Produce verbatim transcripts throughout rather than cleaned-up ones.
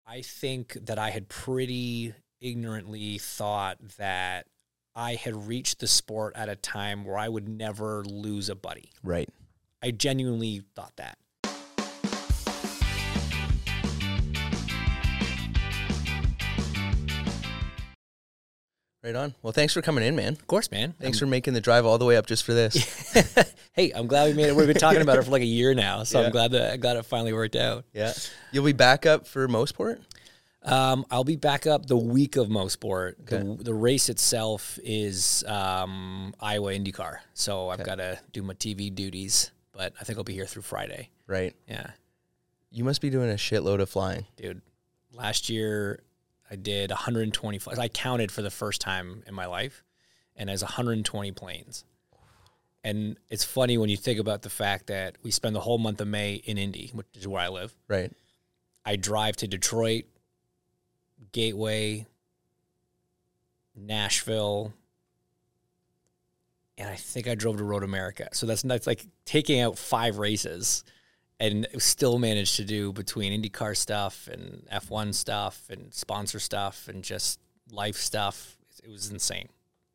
I think that I had pretty ignorantly thought that I had reached the sport at a time where I would never lose a buddy. Right. I genuinely thought that. Right on. Well, thanks for coming in, man. Of course, man. Thanks I'm, for making the drive all the way up just for this. Hey, I'm glad we made it. We've been talking about it for like a year now, so Yeah. I'm glad that I'm glad it finally worked out. Yeah. You'll be back up for Mosport? Um, I'll be back up the week of Mosport. Okay. The, the race itself is um, Iowa IndyCar, so I've Okay. got to do my T V duties, but I think I'll be here through Friday. Right. Yeah. You must be doing a shitload of flying. Dude, last year I did one hundred twenty flights. I counted for the first time in my life, and as one hundred twenty planes. And it's funny when you think about the fact that we spend the whole month of May in Indy, which is where I live. Right. I drive to Detroit, Gateway, Nashville, and I think I drove to Road America. So that's, that's like taking out five races and still managed to do between IndyCar stuff and F one stuff and sponsor stuff and just life stuff. It was insane.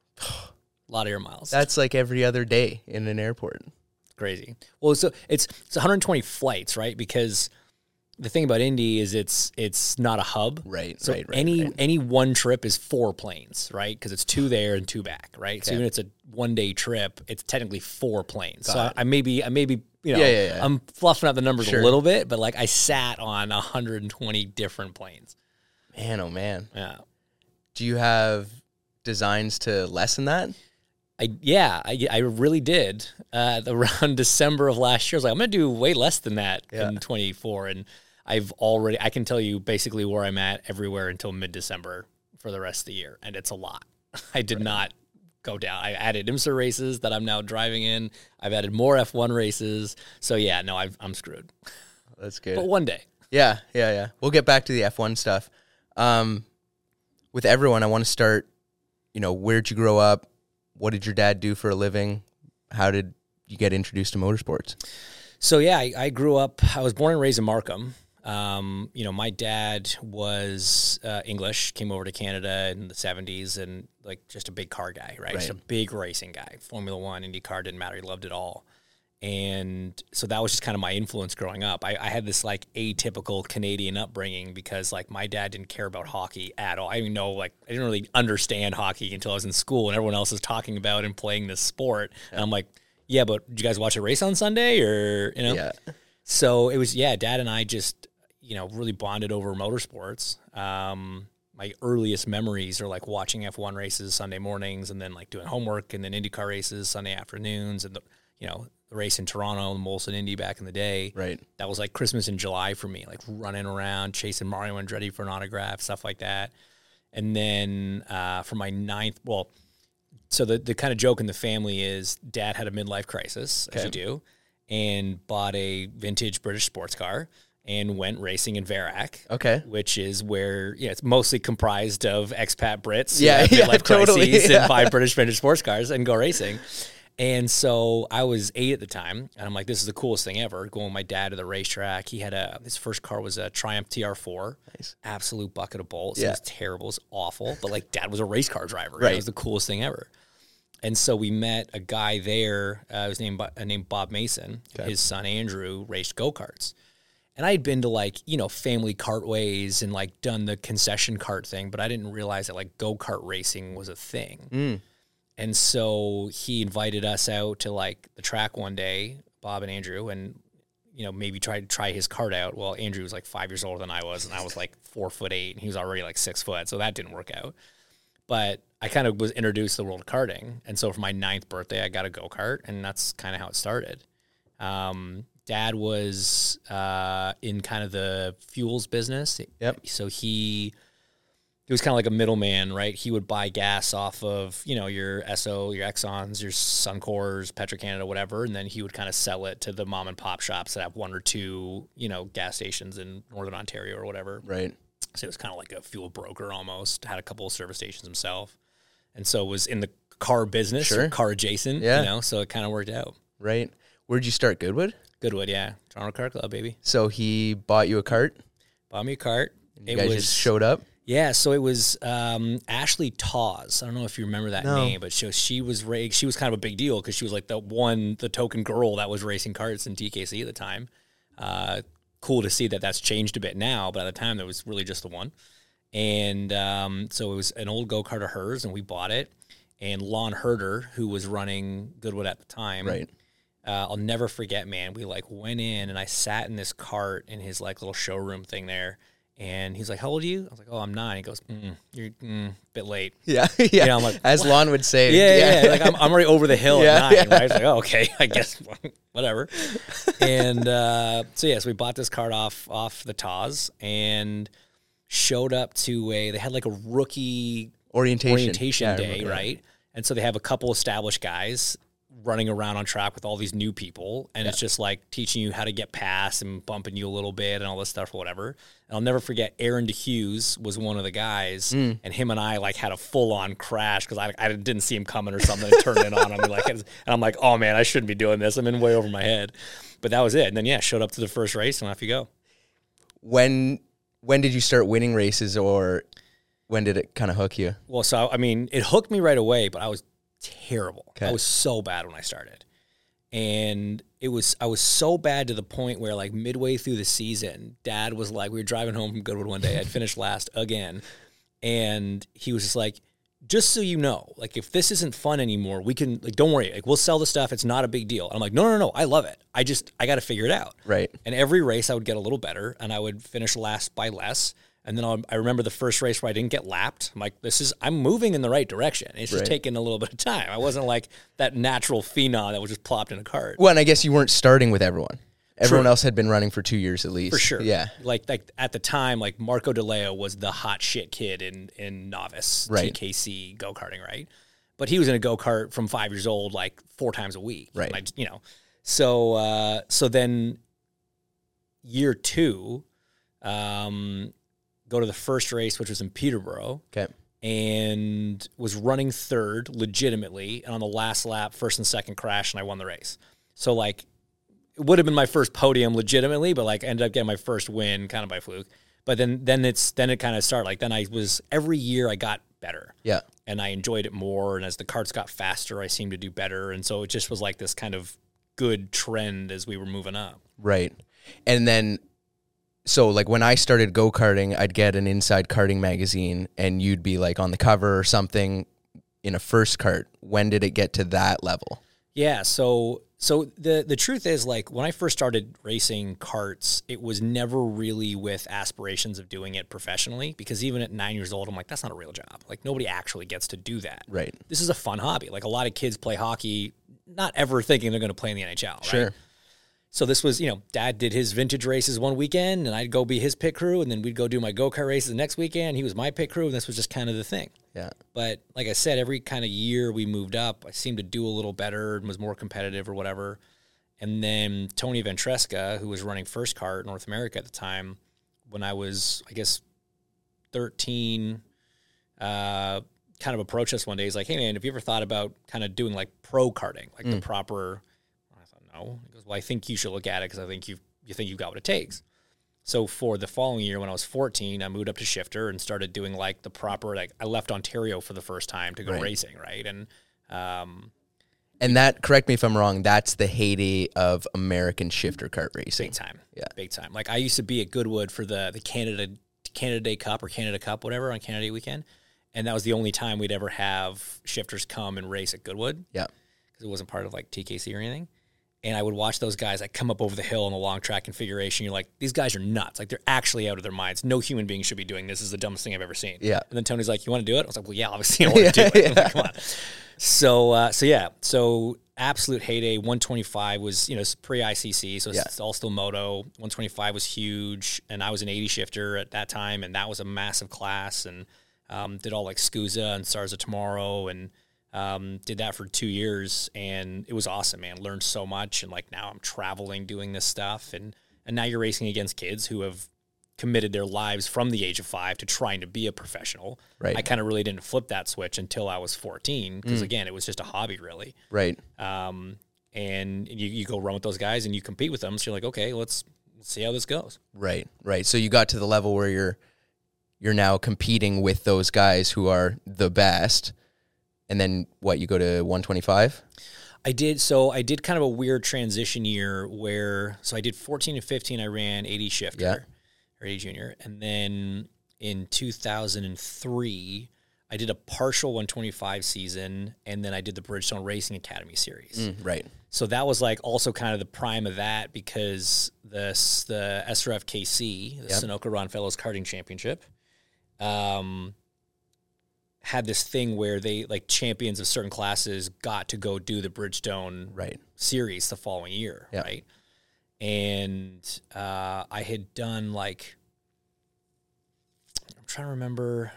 A lot of air miles. That's like every other day in an airport. Crazy. Well, so it's it's one hundred twenty flights, right? Because the thing about Indy is it's it's not a hub. Right, So right, right, any right. any one trip is four planes, right? Because it's two there and two back, right? So Okay. even if it's a one day trip, it's technically four planes. Got so it. I may be I may be you know Yeah, yeah, yeah. I'm fluffing up the numbers Sure. a little bit, but like I sat on one hundred twenty different planes. Man, oh man. Yeah. Do you have designs to lessen that? I yeah, I, I really did. Uh, around December of last year, I was like, I'm going to do way less than that Yeah. in twenty-four. And I've already, I can tell you basically where I'm at everywhere until mid-December for the rest of the year. And it's a lot. I did not go down. I added IMSA races that I'm now driving in. I've added more F one races. So yeah, no, I've, I'm screwed. That's good. But one day. Yeah, yeah, yeah. We'll get back to the F one stuff. Um, with everyone, I want to start, you know, where'd you grow up? What did your dad do for a living? How did you get introduced to motorsports? So yeah, I, I grew up, I was born and raised in Markham. Um, you know, my dad was uh, English, came over to Canada in the seventies and like just a big car guy, right? Right. Just a big racing guy. Formula One, IndyCar, didn't matter. He loved it all. And so that was just kind of my influence growing up. I, I had this like atypical Canadian upbringing because like my dad didn't care about hockey at all. I didn't know, like, I didn't really understand hockey until I was in school and everyone else was talking about and playing this sport. And I'm like, yeah, but did you guys watch a race on Sunday or, you know? Yeah. So it was, yeah, Dad and I just, you know, really bonded over motorsports. Um, my earliest memories are like watching F one races Sunday mornings and then like doing homework and then IndyCar races Sunday afternoons and, the, you know, the race in Toronto and Molson Indy back in the day. Right. That was like Christmas in July for me, like running around, chasing Mario Andretti for an autograph, stuff like that. And then uh, for my ninth, well, so the, the kind of joke in the family is Dad had a midlife crisis, as Okay. you do, and bought a vintage British sports car and went racing in Verac. Okay. Which is where, yeah, it's mostly comprised of expat Brits who Yeah, have yeah, midlife totally, crises yeah. and buy British vintage sports cars and go racing. And so I was eight at the time, and I'm like, this is the coolest thing ever, going with my dad to the racetrack. He had a, his first car was a Triumph T R four. Nice. Absolute bucket of bolts. Yeah. It was terrible. It was awful. But like Dad was a race car driver. Right. It was the coolest thing ever. And so we met a guy there, uh, was named, uh, named Bob Mason. Okay. His son Andrew raced go-karts. And I had been to like, you know, family cartways and like done the concession cart thing, but I didn't realize that like go-kart racing was a thing. Mm. And so he invited us out to like the track one day, Bob and Andrew, and, you know, maybe try to try his kart out. Well, Andrew was like five years older than I was, and I was like four foot eight, and he was already like six foot. So that didn't work out. But I kind of was introduced to the world of karting. And so for my ninth birthday, I got a go-kart, and that's kind of how it started. Um, Dad was uh, in kind of the fuels business. Yep. So he... He was kind of like a middleman, right? He would buy gas off of, you know, your S O, your Exxons, your Suncors, Petro-Canada, whatever, and then he would kind of sell it to the mom and pop shops that have one or two, you know, gas stations in Northern Ontario or whatever. Right. So it was kind of like a fuel broker almost, had a couple of service stations himself. And so was in the car business, Sure. car adjacent, Yeah. you know, so it kind of worked out. Right. Where'd you start, Goodwood? Goodwood, yeah. Toronto Car Club, baby. So he bought you a cart, Bought me a cart. You It guys was- just showed up? Yeah, so it was um, Ashley Tawes. I don't know if you remember that No. name, but she, she was ra- she was kind of a big deal because she was like the one, the token girl that was racing karts in T K C at the time. Uh, cool to see that that's changed a bit now, but at the time there was really just the one. And um, so it was an old go-kart of hers, and we bought it. And Lon Herder, who was running Goodwood at the time, Right. Uh, I'll never forget, man. We like went in, and I sat in this cart in his like little showroom thing there. And he's like, "How old are you?" I was like, "Oh, I'm nine." He goes, mm, "You're mm, a bit late." Yeah, yeah. know, I'm like, As Lon would say. Yeah, yeah. yeah. Like I'm, I'm already over the hill Yeah, at nine, yeah. right? It's like, oh, okay, I guess whatever. And uh, so yeah, so we bought this cart off off the Taz and showed up to a. They had like a rookie Orientation. orientation Yeah, I day, remember that. right? And so they have a couple established guys running around on track with all these new people, and it's just like teaching you how to get past and bumping you a little bit and all this stuff or whatever. And I'll never forget Aaron DeHughes was one of the guys, Mm. and him and I like had a full on crash because I, I didn't see him coming or something and turned it on. I mean, like, and I'm like, oh man, I shouldn't be doing this. I'm in way over my head. But that was it. And then yeah, showed up to the first race and off you go. When when did you start winning races, or when did it kind of hook you? Well, so I mean, it hooked me right away, but I was terrible. Okay. I was so bad when I started. And it was I was so bad to the point where like midway through the season, Dad was like, we were driving home from Goodwood one day, I'd finished last again, and he was just like, just so you know, like if this isn't fun anymore, we can like don't worry, like we'll sell the stuff, it's not a big deal. And I'm like, no, no, no, I love it. I just I got to figure it out. Right. And every race I would get a little better, and I would finish last by less. And then I'll, I remember the first race where I didn't get lapped. I'm like, this is, I'm moving in the right direction. It's just Right. taking a little bit of time. I wasn't like that natural phenom that was just plopped in a cart. Well, and I guess you weren't starting with everyone. Everyone True. else had been running for two years at least. For sure. Yeah. Like, like at the time, like Marco DeLeo was the hot shit kid in, in novice Right. T K C go-karting, right? But he was in a go-kart from five years old, like four times a week. Right. And I just- you know, so, uh, so then year two, um, go to the first race, which was in Peterborough, Okay. and was running third legitimately. And on the last lap, first and second crash, and I won the race. So like, it would have been my first podium legitimately, but like ended up getting my first win kind of by fluke. But then, then it's, then it kind of started like, then I was, every year I got better Yeah. and I enjoyed it more. And as the carts got faster, I seemed to do better. And so it just was like this kind of good trend as we were moving up. Right. And then, so like when I started go-karting, I'd get an Inside Karting magazine and you'd be like on the cover or something in a first cart. When did it get to that level? Yeah, so so the the truth is, like, when I first started racing karts, it was never really with aspirations of doing it professionally, because even at nine years old, I'm like, that's not a real job. Like, nobody actually gets to do that. Right. This is a fun hobby. Like, a lot of kids play hockey, not ever thinking they're going to play in the N H L, right? Sure. So this was, you know, Dad did his vintage races one weekend, and I'd go be his pit crew, and then we'd go do my go-kart races the next weekend. He was my pit crew, and this was just kind of the thing. Yeah. But like I said, every kind of year we moved up, I seemed to do a little better and was more competitive or whatever. And then Tony Ventresca, who was running First Kart North America at the time, when I was, I guess, thirteen, uh, kind of approached us one day. He's like, hey, man, have you ever thought about kind of doing like pro karting, like the proper... I thought, no. He goes, well, I think you should look at it because I think you you think you've got what it takes. So for the following year, when I was fourteen, I moved up to shifter and started doing like the proper, like I left Ontario for the first time to go Right. racing, right? And um, And that, correct me if I'm wrong, that's the heyday of American shifter kart racing. big time, Yeah. big time. Like I used to be at Goodwood for the the Canada Canada Day Cup or Canada Cup, whatever, on Canada Day weekend, and that was the only time we'd ever have shifters come and race at Goodwood. Yeah. Because it wasn't part of like T K C or anything. And I would watch those guys like come up over the hill in the long track configuration. You're like, these guys are nuts. Like they're actually out of their minds. No human being should be doing this. This is the dumbest thing I've ever seen. Yeah. And then Tony's like, you want to do it? I was like, well, yeah, obviously I want to Yeah, do it. yeah. Like, come on. So, uh, so yeah. So absolute heyday. one twenty-five was, you know, pre I C C. So it's, Yeah. it's all still moto. one twenty-five was huge. And I was an eighty shifter at that time. And that was a massive class. And um, did all like SCUSA and Stars of Tomorrow and Um, did that for two years and it was awesome, man. Learned so much. And like now I'm traveling doing this stuff. And, and now you're racing against kids who have committed their lives from the age of five to trying to be a professional. Right. I kind of really didn't flip that switch until I was fourteen. Cause again, it was just a hobby really. Right. Um, and you, you go run with those guys and you compete with them. So you're like, okay, let's, let's see how this goes. Right. Right. So you got to the level where you're you're now competing with those guys who are the best. And then what, you go to one twenty-five? I did. So I did kind of a weird transition year where, so I did fourteen and fifteen. I ran eighty shifter Yeah. or eighty junior. And then in two thousand three, I did a partial one twenty-five season. And then I did the Bridgestone Racing Academy series. Mm, right. So that was like also kind of the prime of that because the, the S R F K C, the Yep. Sunoco Ron Fellows Karting Championship, um, had this thing where they, like, champions of certain classes got to go do the Bridgestone Right. series the following year, Yeah. right? And uh, I had done, like, I'm trying to remember,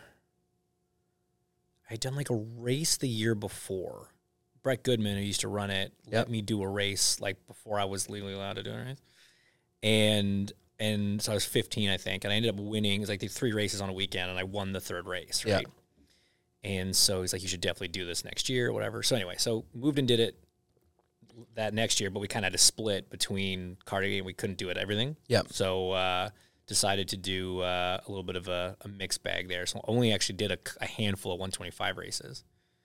I had done, like, a race the year before. Brett Goodman, who used to run it, Yep. let me do a race, like, before I was legally allowed to do it, right? And... And so I was fifteen, I think, and I ended up winning. It was like the three races on a weekend, and I won the third race, right? Yeah. And so he's like, you should definitely do this next year or whatever. So anyway, so moved and did it that next year, but we kind of had to split between karting and we couldn't do it everything. Yep. So uh, decided to do uh, a little bit of a, a mixed bag there. So only actually did a, a handful of one twenty-five races.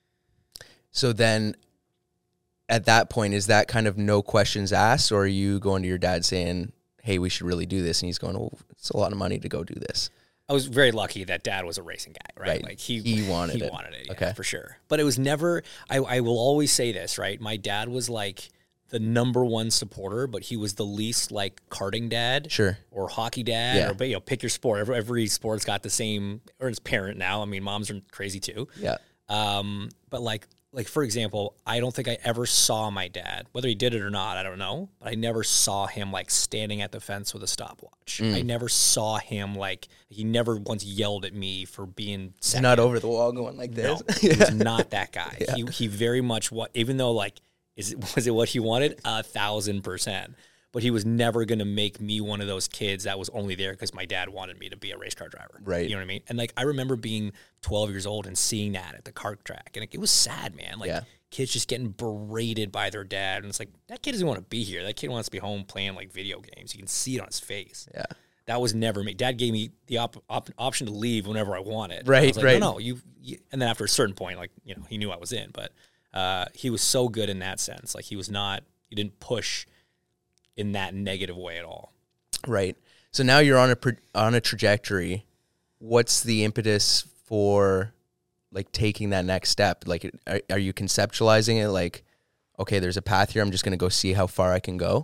So then at that point, is that kind of no questions asked, or are you going to your dad saying, hey, we should really do this? And he's going, oh, it's a lot of money to go do this. I was very lucky that dad was a racing guy, right? Right. Like he, He wanted he it. wanted it, yeah, Okay. for sure. But it was never, I, I will always say this, right? My dad was like the number one supporter, but he was the least like karting dad. Sure. Or hockey dad, Yeah. or, but, you know, pick your sport. Every, every sport's got the same, or it's parent now. I mean, moms are crazy too. Yeah. Um, but like, like for example, I don't think I ever saw my dad, whether he did it or not, I don't know, but I never saw him like standing at the fence with a stopwatch. Mm. I never saw him like, he never once yelled at me for being He's second. not over the wall going like No, this. he was not that guy. Yeah. He he very much what, even though like, is it, was it what he wanted? A thousand percent. But he was never going to make me one of those kids that was only there because my dad wanted me to be a race car driver. Right. You know what I mean? And like, I remember being twelve years old and seeing that at the kart track. And it, it was sad, man. Like Yeah. kids just getting berated by their dad. And it's like, that kid doesn't want to be here. That kid wants to be home playing like video games. You can see it on his face. Yeah. That was never me. Dad gave me the op- op- option to leave whenever I wanted. Right, I was like, right. No, no, you, you. And then after a certain point, like, you know, he knew I was in. But uh, he was so good in that sense. Like, he was not, he didn't push in that negative way at all. Right. So now you're on a pro- on a trajectory. What's the impetus for like taking that next step? Like, are, are you conceptualizing it like, okay, there's a path here. I'm just going to go see how far I can go?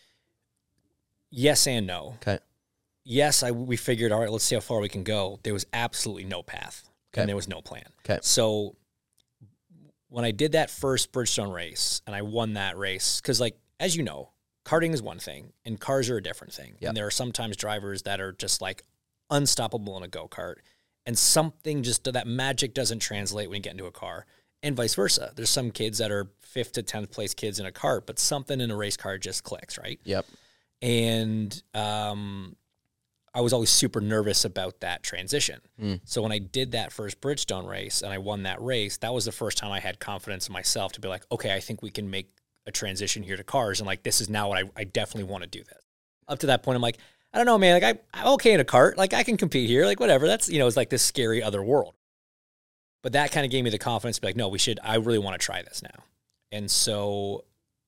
Yes and no. Okay. Yes, I, we figured, all right, let's see how far we can go. There was absolutely no path. Okay. And there was no plan. Okay. So when I did that first Bridgestone race and I won that race, because like, as you know, karting is one thing and cars are a different thing. Yep. And there are sometimes drivers that are just like unstoppable in a go-kart, and something just, that magic doesn't translate when you get into a car, and vice versa. There's some kids that are fifth to tenth place kids in a kart, but something in a race car just clicks, right? Yep. And um, I was always super nervous about that transition. Mm. So when I did that first Bridgestone race and I won that race, that was the first time I had confidence in myself to be like, okay, I think we can make a transition here to cars. And like, this is now what I, I definitely want to do this. Up to that point, I'm like, I don't know, man, like I, I'm okay in a kart. Like I can compete here, like whatever. That's, you know, it's like this scary other world. But that kind of gave me the confidence to be like, no, we should, I really want to try this now. And so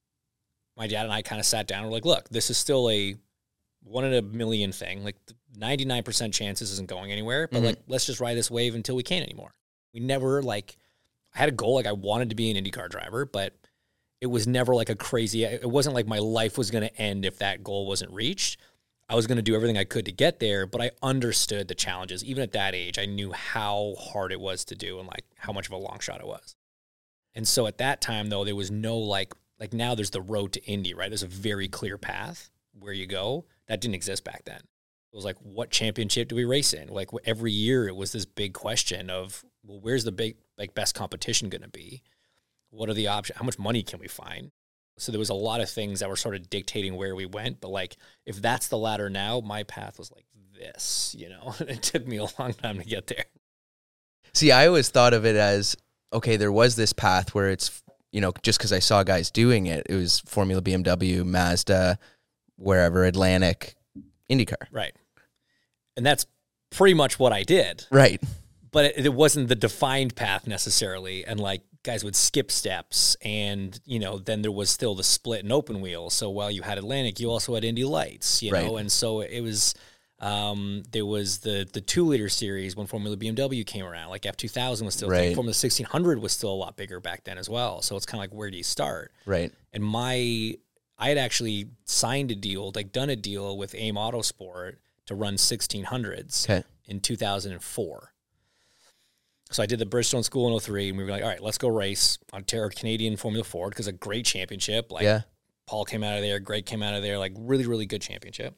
my dad and I kind of sat down and were like, look, this is still a one in a million thing. Like ninety-nine percent chance this isn't going anywhere, but Mm-hmm. like, let's just ride this wave until we can't anymore. We never like, I had a goal. Like I wanted to be an IndyCar driver, but it was never like a crazy, it wasn't like my life was going to end if that goal wasn't reached. I was going to do everything I could to get there, but I understood the challenges. Even at that age, I knew how hard it was to do and like how much of a long shot it was. And so at that time though, there was no like, like now there's the road to Indy, right? There's a very clear path where you go. That didn't exist back then. It was like, what championship do we race in? Like every year it was this big question of, well, where's the big, like best competition going to be? What are the options? How much money can we find? So there was a lot of things that were sort of dictating where we went. But like, if that's the ladder now, my path was like this, you know, it took me a long time to get there. See, I always thought of it as, okay, there was this path where it's, you know, just because I saw guys doing it, it was Formula B M W, Mazda, wherever, Atlantic, IndyCar. Right. And that's pretty much what I did. Right. But it, it wasn't the defined path necessarily. And like guys would skip steps, and, you know, then there was still the split and open wheel. So while you had Atlantic, you also had Indy Lights, you Right. know? And so it was, um, there was the, the two liter series when Formula B M W came around, like F two thousand was still, Right. Formula sixteen hundred was still a lot bigger back then as well. So it's kind of like, where do you start? Right. And my, I had actually signed a deal, like done a deal with AIM Autosport to run sixteen hundreds Okay. in two thousand four. So I did the Bridgestone School in oh three, and we were like, all right, let's go race Ontario Canadian Formula Ford, because a great championship. Like Yeah. Paul came out of there, Greg came out of there, like really, really good championship.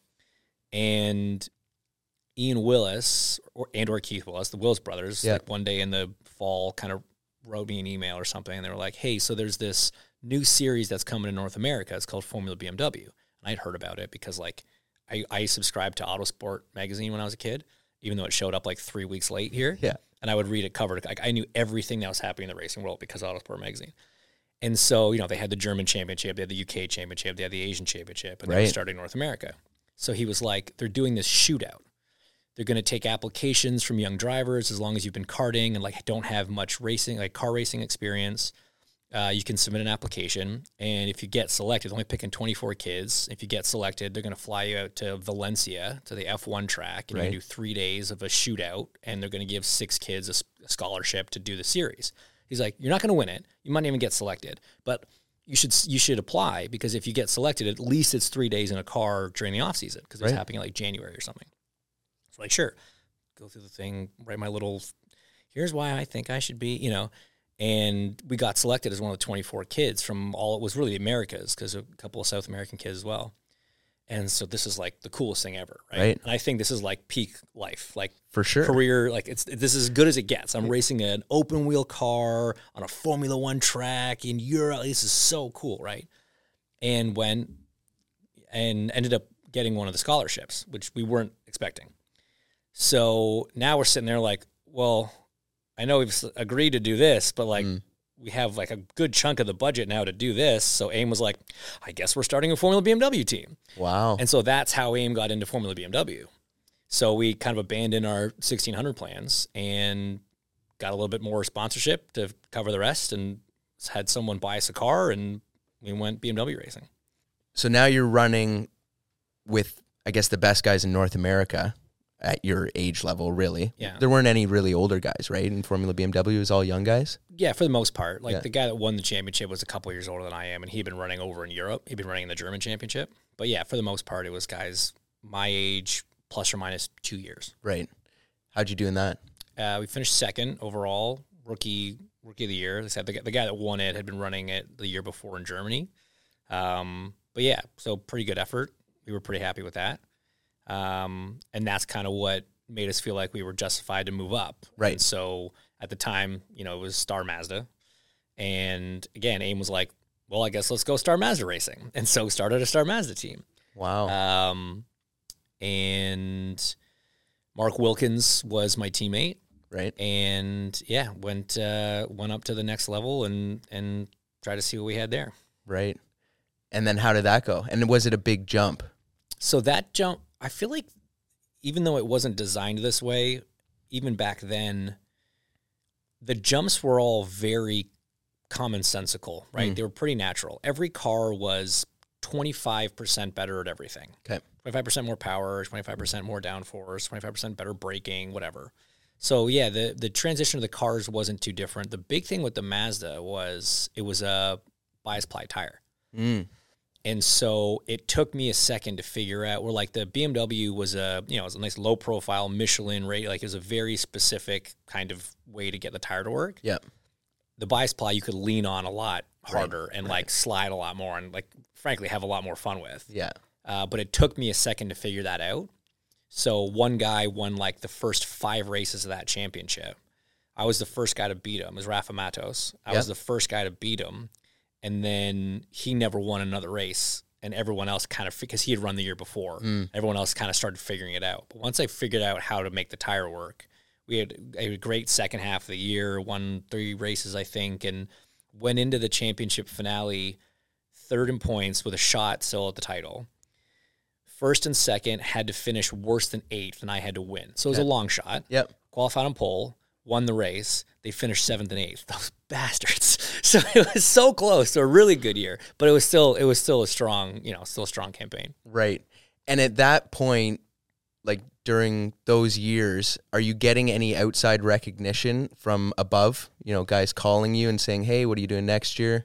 And Ian Willis or and or Keith Willis, the Willis brothers, Yeah. like one day in the fall kind of wrote me an email or something, and they were like, hey, so there's this new series that's coming to North America. It's called Formula B M W. And I'd heard about it because like I, I subscribed to Autosport magazine when I was a kid, even though it showed up like three weeks late here. Yeah. And I would read it covered. Like I knew everything that was happening in the racing world because of Autosport magazine. And so, you know, they had the German championship, they had the U K championship, they had the Asian championship, and they Right. were starting North America. So he was like, they're doing this shootout. They're going to take applications from young drivers as long as you've been karting and like don't have much racing, like car racing experience. Uh, you can submit an application, and if you get selected, they're only picking twenty-four kids. If you get selected, they're going to fly you out to Valencia to the F one track, and Right. you do three days of a shootout, and they're going to give six kids a, s- a scholarship to do the series. He's like, you're not going to win it. You might not even get selected, but you should you should apply, because if you get selected, at least it's three days in a car during the off season, because it's Right. happening in like January or something. So like, sure, go through the thing, write my little, here's why I think I should be, you know. And we got selected as one of the twenty-four kids from all, it was really the Americas, because a couple of South American kids as well. And so this is like the coolest thing ever, right? Right. And I think this is like peak life, like For sure. career, like it's this is as good as it gets. I'm racing an open wheel car on a Formula One track in Europe. This is so cool, right? And went and ended up getting one of the scholarships, which we weren't expecting. So now we're sitting there like, well, I know we've s- agreed to do this, but like Mm. we have like a good chunk of the budget now to do this. So AIM was like, I guess we're starting a Formula B M W team. Wow. And so that's how AIM got into Formula B M W. So we kind of abandoned our sixteen hundred plans and got a little bit more sponsorship to cover the rest, and had someone buy us a car, and we went B M W racing. So now you're running with, I guess, the best guys in North America at your age level, really. Yeah. There weren't any really older guys, right? In Formula B M W, it was all young guys? Yeah, for the most part. Like Yeah. the guy that won the championship was a couple years older than I am, and he'd been running over in Europe. He'd been running in the German championship. But yeah, for the most part, it was guys my age, plus or minus two years. Right. How'd you do in that? Uh, we finished second overall, rookie rookie of the year. They said the, the guy that won it had been running it the year before in Germany. Um, but yeah, so pretty good effort. We were pretty happy with that. Um, and that's kind of what made us feel like we were justified to move up. Right. And so at the time, you know, it was Star Mazda. And again, AIM was like, well, I guess let's go Star Mazda racing. And so started a Star Mazda team. Wow. Um, and Mark Wilkins was my teammate. right. And yeah, went uh, went up to the next level and and tried to see what we had there. Right. And then how did that go? And was it a big jump? So that jump, I feel like, even though it wasn't designed this way, even back then, the jumps were all very commonsensical, right? Mm. They were pretty natural. Every car was twenty-five percent better at everything. Okay. twenty-five percent more power, twenty-five percent more downforce, twenty-five percent better braking, whatever. So yeah, the the transition of the cars wasn't too different. The big thing with the Mazda was it was a bias ply tire. Mm. And so it took me a second to figure out where, like, the B M W was a, you know, it was a nice low profile Michelin rate. Like, it was a very specific kind of way to get the tire to work. Yeah. The bias ply you could lean on a lot harder Right, and right. like slide a lot more and like, frankly, have a lot more fun with. Yeah. Uh, but it took me a second to figure that out. So one guy won like the first five races of that championship. I was the first guy to beat him. It was Rafa Matos. I Yep. was the first guy to beat him. And then he never won another race. And everyone else kind of, because he had run the year before, Mm. everyone else kind of started figuring it out. But once I figured out how to make the tire work, we had a great second half of the year, won three races, I think, and went into the championship finale third in points with a shot still at the title. first and second had to finish worse than eighth, and I had to win. So it was Okay. a long shot. Yep. Qualified on pole, won the race. They finished seventh and eighth. Those bastards. So it was so close to a really good year, but it was still it was still a strong, you know, still a strong campaign. Right. And at that point, like during those years, are you getting any outside recognition from above? You know, guys calling you and saying, "Hey, what are you doing next year?"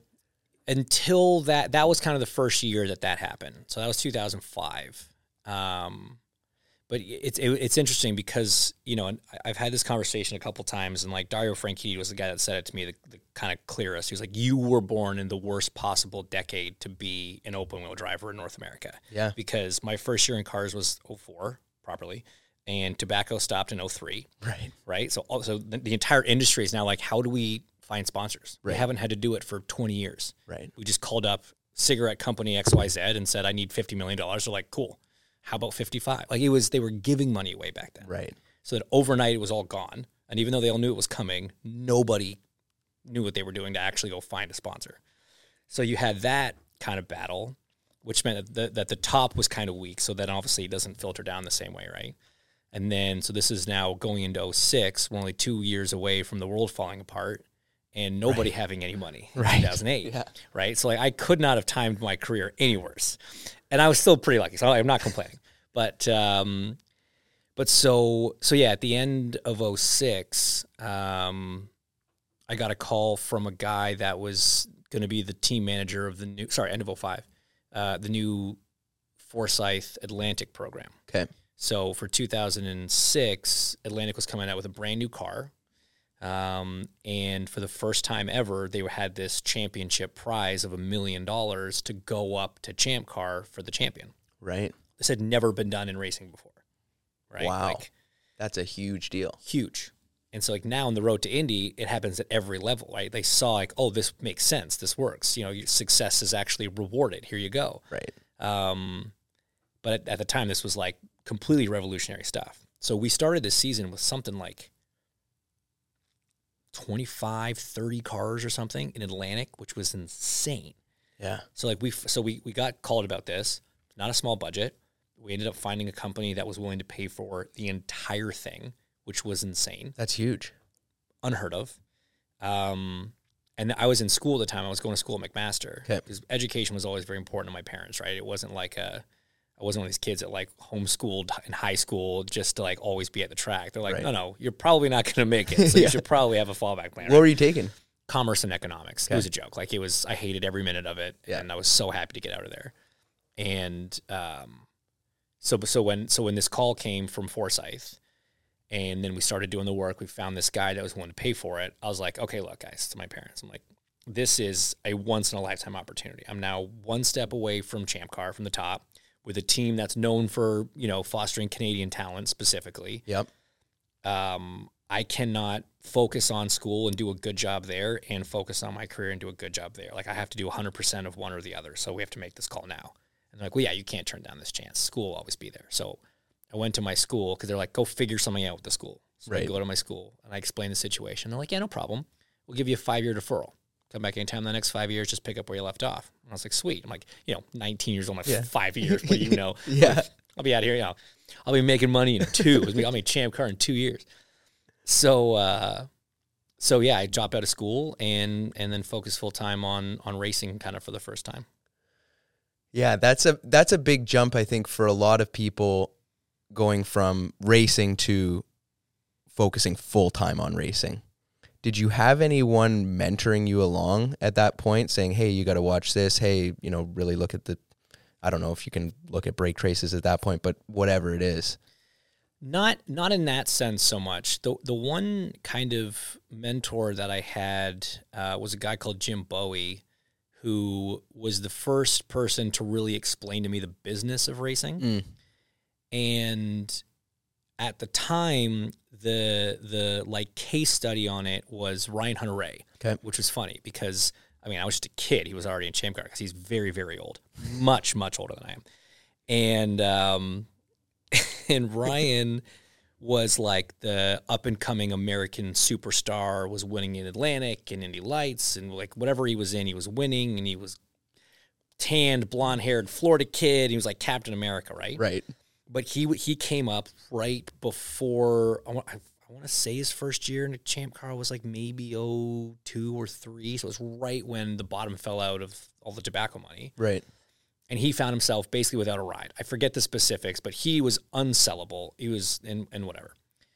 Until that, that was kind of the first year that that happened. So that was two thousand five. Um, but it's it, it's interesting because, you know, and I've had this conversation a couple times, and like Dario Franchitti was the guy that said it to me the, the kind of clearest. He was like, "You were born in the worst possible decade to be an open wheel driver in North America." Yeah. Because my first year in cars was oh four properly, and tobacco stopped in oh three. Right. Right. So also the, the entire industry is now like, how do we find sponsors? Right. We haven't had to do it for twenty years. Right. We just called up cigarette company X Y Z and said, "I need fifty million dollars. They're like, "Cool. How about fifty-five?" Like it was, they were giving money away back then. Right. So that overnight it was all gone. And even though they all knew it was coming, nobody knew what they were doing to actually go find a sponsor. So you had that kind of battle, which meant that the, that the top was kind of weak. So then obviously it doesn't filter down the same way, right? And then, so this is now going into oh six. We're only two years away from the world falling apart and nobody right. having any money in right. two thousand eight, yeah. right? So like I could not have timed my career any worse. And I was still pretty lucky, so I'm not complaining. But um, but so so yeah, at the end of oh six, um, I got a call from a guy that was going to be the team manager of the new, sorry, end of oh five, uh, the new Forsyth Atlantic program. Okay. So for two thousand six, Atlantic was coming out with a brand new car. Um, and for the first time ever, they had this championship prize of a million dollars to go up to Champ Car for the champion. Right. This had never been done in racing before. Right. Wow. Like, that's a huge deal. Huge. And so like now on the road to Indy, it happens at every level, right? They saw like, oh, this makes sense. This works. You know, your success is actually rewarded. Here you go. Right. Um, but at, at the time, this was like completely revolutionary stuff. So we started this season with something like twenty-five, thirty cars or something in Atlantic, which was insane. Yeah. So like we, so we, we got called about this, not a small budget. We ended up finding a company that was willing to pay for the entire thing, which was insane. That's huge. Unheard of. Um, and I was in school at the time. I was going to school at McMaster. Okay. Because education was always very important to my parents, right? It wasn't like a, I wasn't one of these kids that like homeschooled in high school just to like always be at the track. They're like, right. no, no, you're probably not going to make it. So yeah. you should probably have a fallback plan. What right? were you taking? Commerce and economics. Okay. It was a joke. Like it was, I hated every minute of it. Yeah. And I was so happy to get out of there. And, um, so, so when, so when this call came from Forsyth and then we started doing the work, we found this guy that was willing to pay for it. I was like, okay, look guys, to my parents, I'm like, this is a once in a lifetime opportunity. I'm now one step away from Champ Car, from the top, with a team that's known for, you know, fostering Canadian talent specifically. Yep. Um, I cannot focus on school and do a good job there and focus on my career and do a good job there. Like I have to do one hundred percent of one or the other. So we have to make this call now. And they're like, well, yeah, you can't turn down this chance. School will always be there. So I went to my school because they're like, go figure something out with the school. So right. I go to my school and I explain the situation. They're like, yeah, no problem. We'll give you a five-year deferral. Come back anytime in the next five years, just pick up where you left off. And I was like, sweet. I'm like, you know, nineteen years old, my yeah. five years. What do you know? yeah. I'll be out here, you know, I'll be making money in two. I'll make Champ Car in two years. So, uh, so yeah, I dropped out of school and and then focused full time on on racing, kind of for the first time. Yeah, that's a that's a big jump, I think, for a lot of people, going from racing to focusing full time on racing. Did you have anyone mentoring you along at that point, saying, hey, you got to watch this. Hey, you know, really look at the, I don't know if you can look at brake traces at that point, but whatever it is. Not not in that sense so much. The the one kind of mentor that I had uh, was a guy called Jim Bowie, who was the first person to really explain to me the business of racing. Mm. And at the time, the the like case study on it was Ryan Hunter-Reay, okay. which was funny because, I mean, I was just a kid. He was already in Champ Car because he's very, very old, much, much older than I am. And um, and Ryan was like the up-and-coming American superstar, was winning in Atlantic and Indy Lights, and like whatever he was in, he was winning, and he was tanned, blonde-haired Florida kid. He was like Captain America, right? Right. But he he came up right before, I want, I want to say his first year in a Champ Car was like maybe oh two or three. So it was right when the bottom fell out of all the tobacco money. Right. And he found himself basically without a ride. I forget the specifics, but he was unsellable. He was in, in whatever.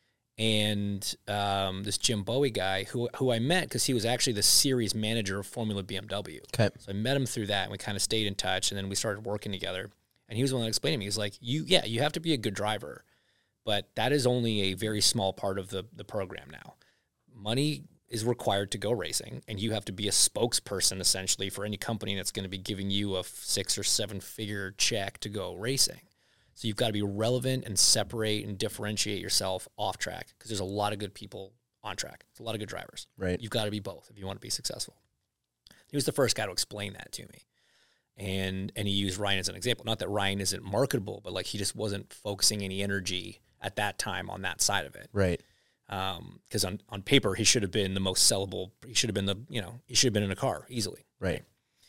And um, this Jim Bowie guy who who I met because he was actually the series manager of Formula B M W. Okay. So I met him through that, and we kind of stayed in touch, and then we started working together. And he was the one that explained to me, he's like, you, yeah, you have to be a good driver, but that is only a very small part of the, the program now. Money is required to go racing, and you have to be a spokesperson, essentially, for any company that's going to be giving you a six or seven figure check to go racing. So you've got to be relevant and separate and differentiate yourself off track, because there's a lot of good people on track. There's a lot of good drivers. Right. You've got to be both if you want to be successful. He was the first guy to explain that to me. And and he used Ryan as an example. Not that Ryan isn't marketable, but like he just wasn't focusing any energy at that time on that side of it. Right. Because um, on, on paper, he should have been the most sellable. He should have been the, you know, he should have been in a car easily. Right.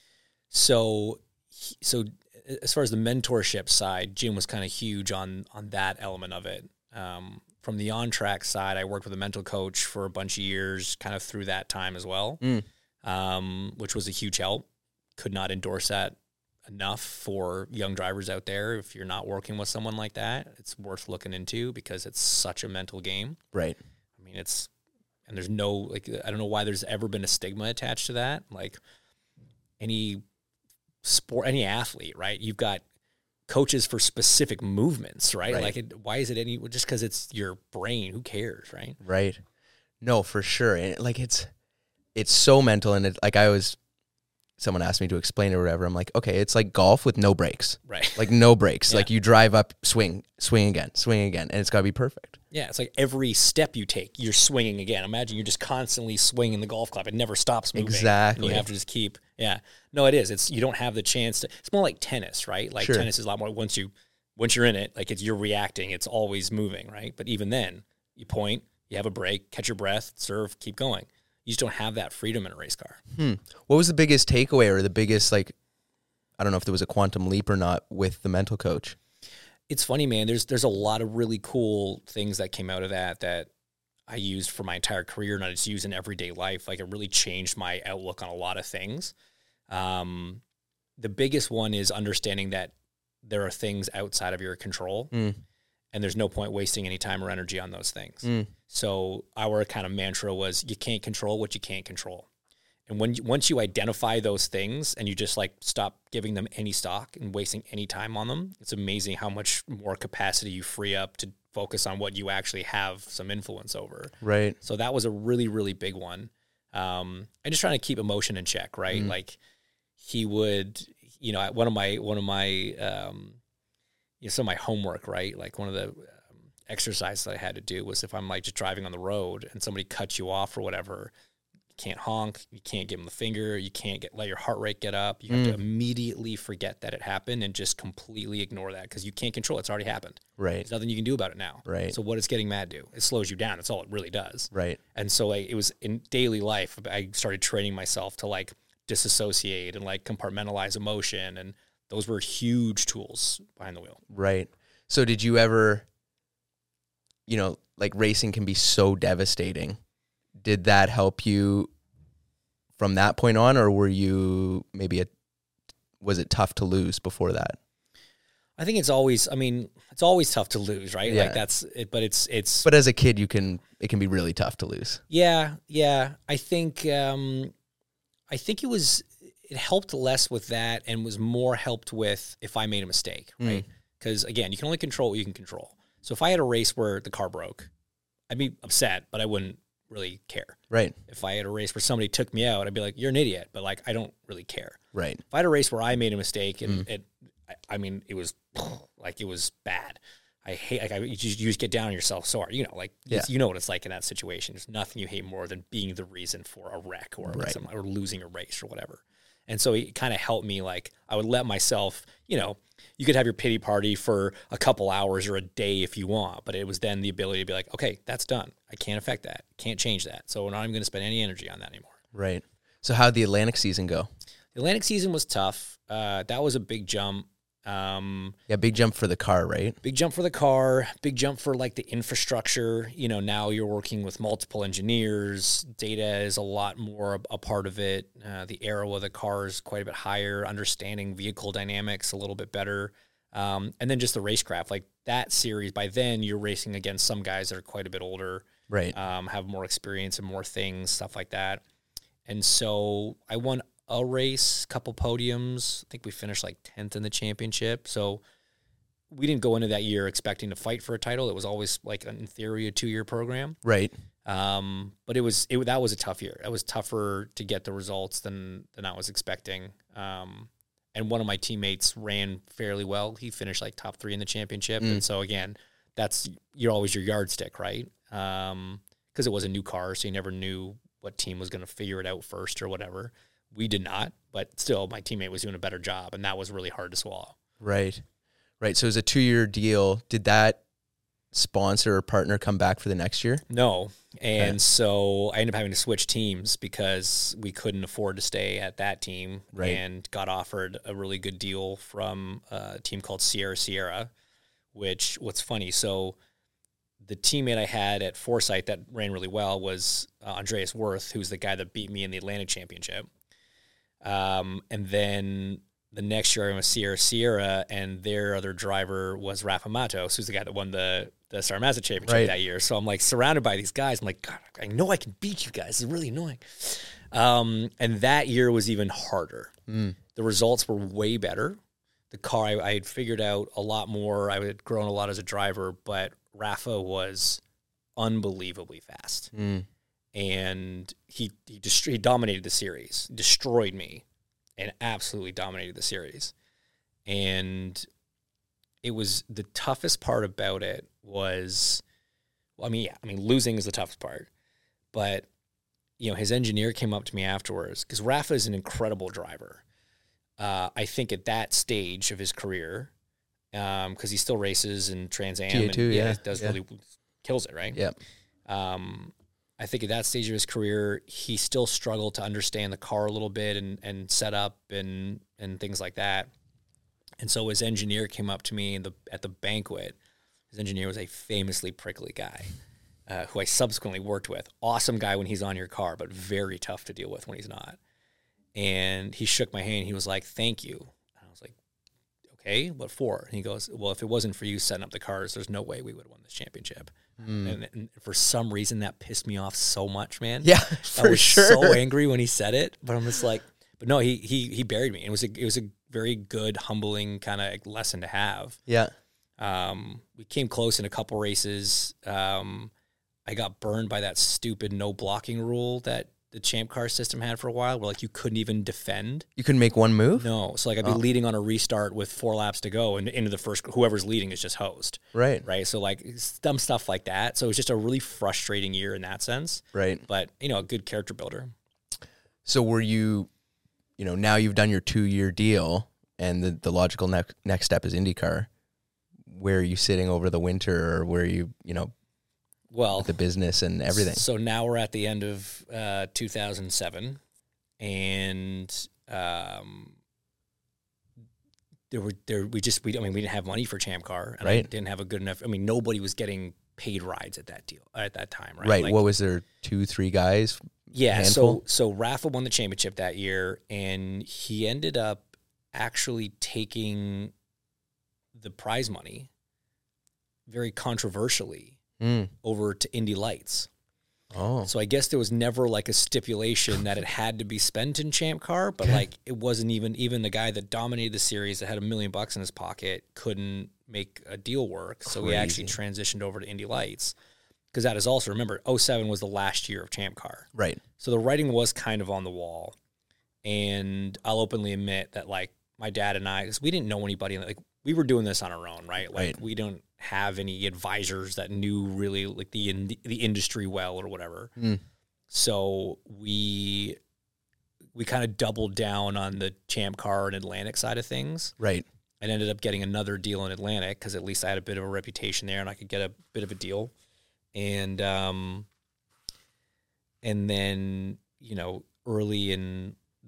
So, so as far as the mentorship side, Jim was kind of huge on on that element of it. Um, from the on-track side, I worked with a mental coach for a bunch of years, kind of through that time as well, Mm. um, which was a huge help. Could not endorse that enough for young drivers out there. If you're not working with someone like that, it's worth looking into because it's such a mental game. Right. I mean, it's, and there's no, like, I don't know why there's ever been a stigma attached to that. Like any sport, any athlete, right? You've got coaches for specific movements, right? Right. Like, it, why is it any, just because it's your brain, who cares, right? Right. No, for sure. And like, it's, it's so mental. And it, like I was, someone asked me to explain it or whatever. I'm like, okay, it's like golf with no brakes. Right. Like no brakes. Yeah. Like you drive up, swing, swing again, swing again. And it's got to be perfect. Yeah, it's like every step you take, you're swinging again. Imagine you're just constantly swinging the golf club. It never stops moving. Exactly. And you have to just keep, yeah. No, it is. It's, you don't have the chance to, it's more like tennis, right? Like Sure. tennis is a lot more, once you, once you're in it, like it's, you're reacting, it's always moving, right? But even then, you point, you have a break, catch your breath, serve, keep going. You just don't have that freedom in a race car. Hmm. What was the biggest takeaway or the biggest, like, I don't know if there was a quantum leap or not with the mental coach? It's funny, man. There's there's a lot of really cool things that came out of that that I used for my entire career, and I just use in everyday life. Like, it really changed my outlook on a lot of things. Um, the biggest one is understanding that there are things outside of your control, Mm. and there's no point wasting any time or energy on those things. Mm. So our kind of mantra was, you can't control what you can't control. And when you, once you identify those things and you just like stop giving them any stock and wasting any time on them, it's amazing how much more capacity you free up to focus on what you actually have some influence over. Right. So that was a really, really big one. Um, and just trying to keep emotion in check, right? Mm. Like he would, you know, one of my, one of my, um, you know, some of my homework, right? Like one of the um, exercises that I had to do was if I'm like just driving on the road and somebody cuts you off or whatever, you can't honk, you can't give them the finger, you can't get let your heart rate get up. You have Mm. to immediately forget that it happened and just completely ignore that because you can't control it. It's already happened. Right. There's nothing you can do about it now. Right. So what does getting mad do? It slows you down. That's all it really does. Right. And so like, it was in daily life, I started training myself to like disassociate and like compartmentalize emotion. And those were huge tools behind the wheel. Right. So did you ever, you know, like racing can be so devastating. Did that help you from that point on, or were you maybe a, was it tough to lose before that? I think it's always, I mean, it's always tough to lose, right? Yeah. Like that's it, but it's, it's, But as a kid, you can, it can be really tough to lose. yeah, yeah. I think, um, I think it was, it helped less with that and was more helped with if I made a mistake, right? Because again, you can only control what you can control. So if I had a race where the car broke, I'd be upset, but I wouldn't really care. Right. If I had a race where somebody took me out, I'd be like, you're an idiot, but like, I don't really care. Right. If I had a race where I made a mistake and it, I, I mean, it was like, it was bad. I hate, like, I, you, just, you just get down on yourself so hard, you know, like, Yeah. you know what it's like in that situation. There's nothing you hate more than being the reason for a wreck or, Right. some, or losing a race or whatever. And so it kind of helped me, like, I would let myself, you know, you could have your pity party for a couple hours or a day if you want, but it was then the ability to be like, okay, that's done. I can't affect that. Can't change that. So we're not even going to spend any energy on that anymore. Right. So how'd the Atlantic season go? The Atlantic season was tough. Uh, that was a big jump. Um, Yeah, big jump for the car, right? Big jump for the car, big jump for like the infrastructure. You know, now you're working with multiple engineers. Data is a lot more a, a part of it. Uh, the aero of the car is quite a bit higher, understanding vehicle dynamics a little bit better. Um, and then just the racecraft, like that series, by then you're racing against some guys that are quite a bit older, Right. um, have more experience and more things, stuff like that. And so I won a race, couple podiums. I think we finished like tenth in the championship. So we didn't go into that year expecting to fight for a title. It was always like, in theory, a two-year program. Right. Um, but it was, it, that was a tough year. It was tougher to get the results than, than I was expecting. Um, and one of my teammates ran fairly well. He finished like top three in the championship. Mm. And so again, that's, you're always your yardstick, right? Um, cause it was a new car. So you never knew what team was going to figure it out first or whatever. We did not, but still my teammate was doing a better job, and that was really hard to swallow. Right. Right. So it was a two-year deal. Did that sponsor or partner come back for the next year? No. And okay. so I ended up having to switch teams because we couldn't afford to stay at that team, right. and got offered a really good deal from a team called Sierra Sierra, which, what's funny, so the teammate I had at Foresight that ran really well was uh, Andreas Wirth, who's the guy that beat me in the Atlantic Championship. Um, and then the next year I was Sierra Sierra, and their other driver was Rafa Matos, who's the guy that won the, the Star Mazda Championship right. that year. So I'm like surrounded by these guys. I'm like, God, I know I can beat you guys. It's really annoying. Um, and that year was even harder. Mm. The results were way better. The car, I, I had figured out a lot more. I had grown a lot as a driver, but Rafa was unbelievably fast. Mm. And he he, dest- he dominated the series, destroyed me, and absolutely dominated the series. And it was, the toughest part about it was, well, I mean, yeah, I mean, losing is the toughest part. But, you know, his engineer came up to me afterwards, because Rafa is an incredible driver. Uh, I think at that stage of his career, because um, he still races in Trans Am, T A two, and yeah, does yeah. really, kills it, right? Yeah. Um, I think at that stage of his career, he still struggled to understand the car a little bit and, and set up and, and things like that. And so his engineer came up to me in the, at the banquet. His engineer was a famously prickly guy, uh, who I subsequently worked with. Awesome guy when he's on your car, but very tough to deal with when he's not. And he shook my hand. He was like, "Thank you." And I was like, "Okay, what for?" And he goes, "Well, if it wasn't for you setting up the cars, there's no way we would have won this championship." Mm. And, and for some reason, that pissed me off so much, man. Yeah, for I was sure. so angry when he said it, but I'm just like, but no, he he he buried me. It was a it was a very good, humbling kind of lesson to have. Yeah. Um, we came close in a couple races. Um, I got burned by that stupid no blocking rule that the Champ Car system had for a while, where like you couldn't even defend. You couldn't make one move? No. So like I'd be oh. leading on a restart with four laps to go, and into the first, whoever's leading is just hosed. Right. Right. So like dumb stuff like that. So it was just a really frustrating year in that sense. Right. But you know, a good character builder. So were you, you know, now you've done your two year deal, and the, the logical next next step is IndyCar. Where are you sitting over the winter, or where are you, you know, well, with the business and everything? So now we're at the end of uh, two thousand seven, and um, there were there we just we I mean we didn't have money for Champ Car, and right. I didn't have a good enough. I mean, nobody was getting paid rides at that deal at that time, right? Right. Like, what was there? Two, three guys. Yeah. handful? So so Rafa won the championship that year, and he ended up actually taking the prize money very controversially mm. over to Indy Lights. Oh. So I guess there was never like a stipulation that it had to be spent in Champ Car, but like it wasn't even, even the guy that dominated the series that had a million bucks in his pocket couldn't make a deal work. So Crazy. he actually transitioned over to Indy Lights, because that is also, remember, oh seven was the last year of Champ Car. Right. So the writing was kind of on the wall. And I'll openly admit that like my dad and I, because we didn't know anybody, like we were doing this on our own, right? Like right. we don't have any advisors that knew really like the in, the industry well or whatever. Mm. So we we kind of doubled down on the Champ Car and Atlantic side of things. Right. And ended up getting another deal in Atlantic, because at least I had a bit of a reputation there and I could get a bit of a deal. And um and then, you know, early in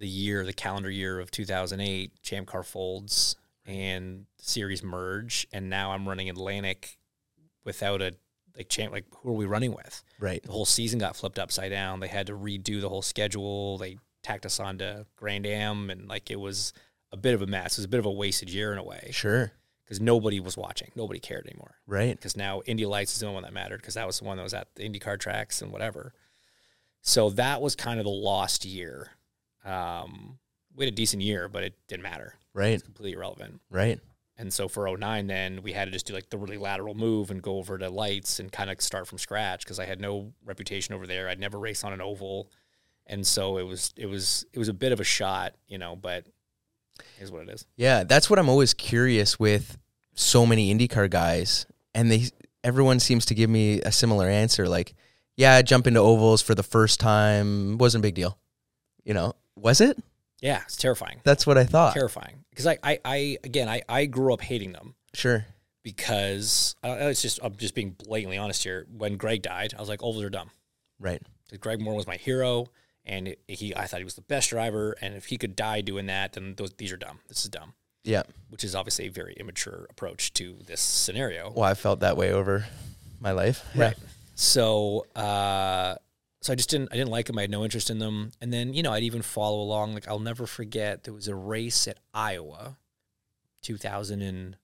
the year, the calendar year of two thousand eight, Champ Car folds and series merge, and now I'm running Atlantic without a like champ. Like, who are we running with? Right. The whole season got flipped upside down. They had to redo the whole schedule. They tacked us onto Grand Am, and like it was a bit of a mess. It was a bit of a wasted year in a way. Sure. Because nobody was watching. Nobody cared anymore. Right. Because now Indy Lights is the only one that mattered, because that was the one that was at the IndyCar tracks and whatever. So that was kind of the lost year. Um, we had a decent year, but it didn't matter. Right. It's completely irrelevant. Right. And so for oh nine, then we had to just do like the really lateral move and go over to Lights and kind of start from scratch, because I had no reputation over there. I'd never raced on an oval. And so it was, it was, it was a bit of a shot, you know, but here's what it is. Yeah. That's what I'm always curious with so many IndyCar guys. And they, everyone seems to give me a similar answer. Like, yeah, I jump into ovals for the first time. Wasn't a big deal. You know, was it? Yeah. It's terrifying. That's what I thought. Terrifying. Because I, I, I, again, I, I grew up hating them. Sure. Because uh, it's just, I'm just being blatantly honest here. When Greg died, I was like, ovals are dumb. Right. Greg Moore was my hero. And it, he, I thought he was the best driver. And if he could die doing that, then those, these are dumb. This is dumb. Yeah. Which is obviously a very immature approach to this scenario. Well, I felt that way over my life. Right. Yeah. So, uh, so I just didn't, I didn't like them. I had no interest in them. And then, you know, I'd even follow along. Like, I'll never forget, there was a race at Iowa, two thousand and,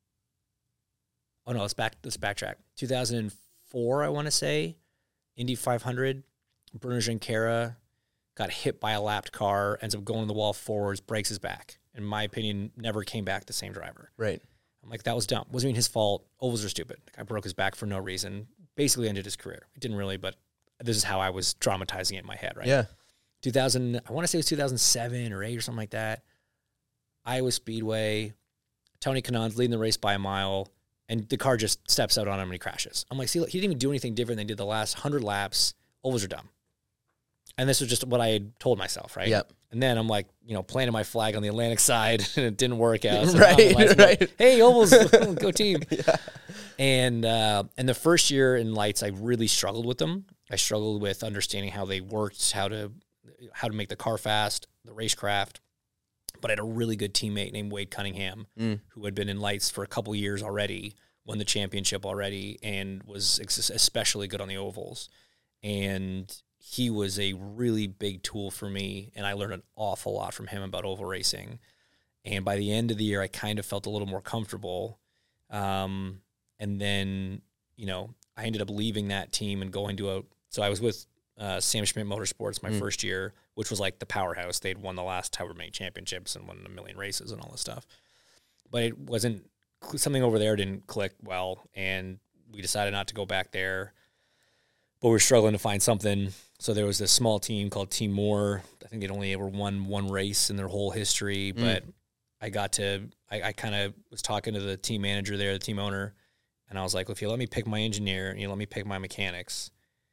oh no, let's back, let's backtrack. two thousand four, I want to say, Indy five hundred, Bruno Junqueira got hit by a lapped car, ends up going to the wall forwards, breaks his back. In my opinion, never came back the same driver. Right. I'm like, that was dumb. Wasn't even his fault. Ovals are stupid. The guy broke his back for no reason. Basically ended his career. It didn't really, but this is how I was dramatizing it in my head, right? Yeah. two thousand, I want to say it was two thousand seven or eight or something like that. Iowa Speedway. Tony Kanaan's leading the race by a mile, and the car just steps out on him and he crashes. I'm like, see, look, he didn't even do anything different than he did the last one hundred laps. Ovals are dumb. And this was just what I had told myself, right? Yep. And then I'm like, you know, planting my flag on the Atlantic side, and it didn't work out. So right, right. Like, hey, ovals, go team. Yeah. And uh, and the first year in Lights, I really struggled with them. I struggled with understanding how they worked, how to how to make the car fast, the racecraft. But I had a really good teammate named Wade Cunningham, mm. who had been in Lights for a couple years already, won the championship already, and was especially good on the ovals. And he was a really big tool for me, and I learned an awful lot from him about oval racing. And by the end of the year, I kind of felt a little more comfortable. Um, and then, you know, I ended up leaving that team and going to a – so I was with uh, Sam Schmidt Motorsports my mm. first year, which was like the powerhouse. They'd won the last however many championships and won a million races and all this stuff. But it wasn't – something over there didn't click well, and we decided not to go back there. But we were struggling to find something. So there was this small team called Team Moore. I think they'd only ever won one race in their whole history. Mm. But I got to, I, I kind of was talking to the team manager there, the team owner, and I was like, well, if you let me pick my engineer and you let me pick my mechanics,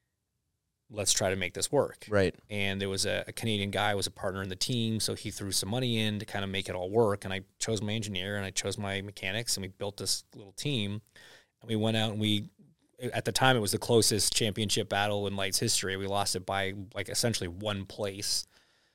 let's try to make this work. Right. And there was a, a Canadian guy who was a partner in the team, so he threw some money in to kind of make it all work. And I chose my engineer and I chose my mechanics, and we built this little team. And we went out and we, at the time, it was the closest championship battle in Lights history. We lost it by like essentially one place,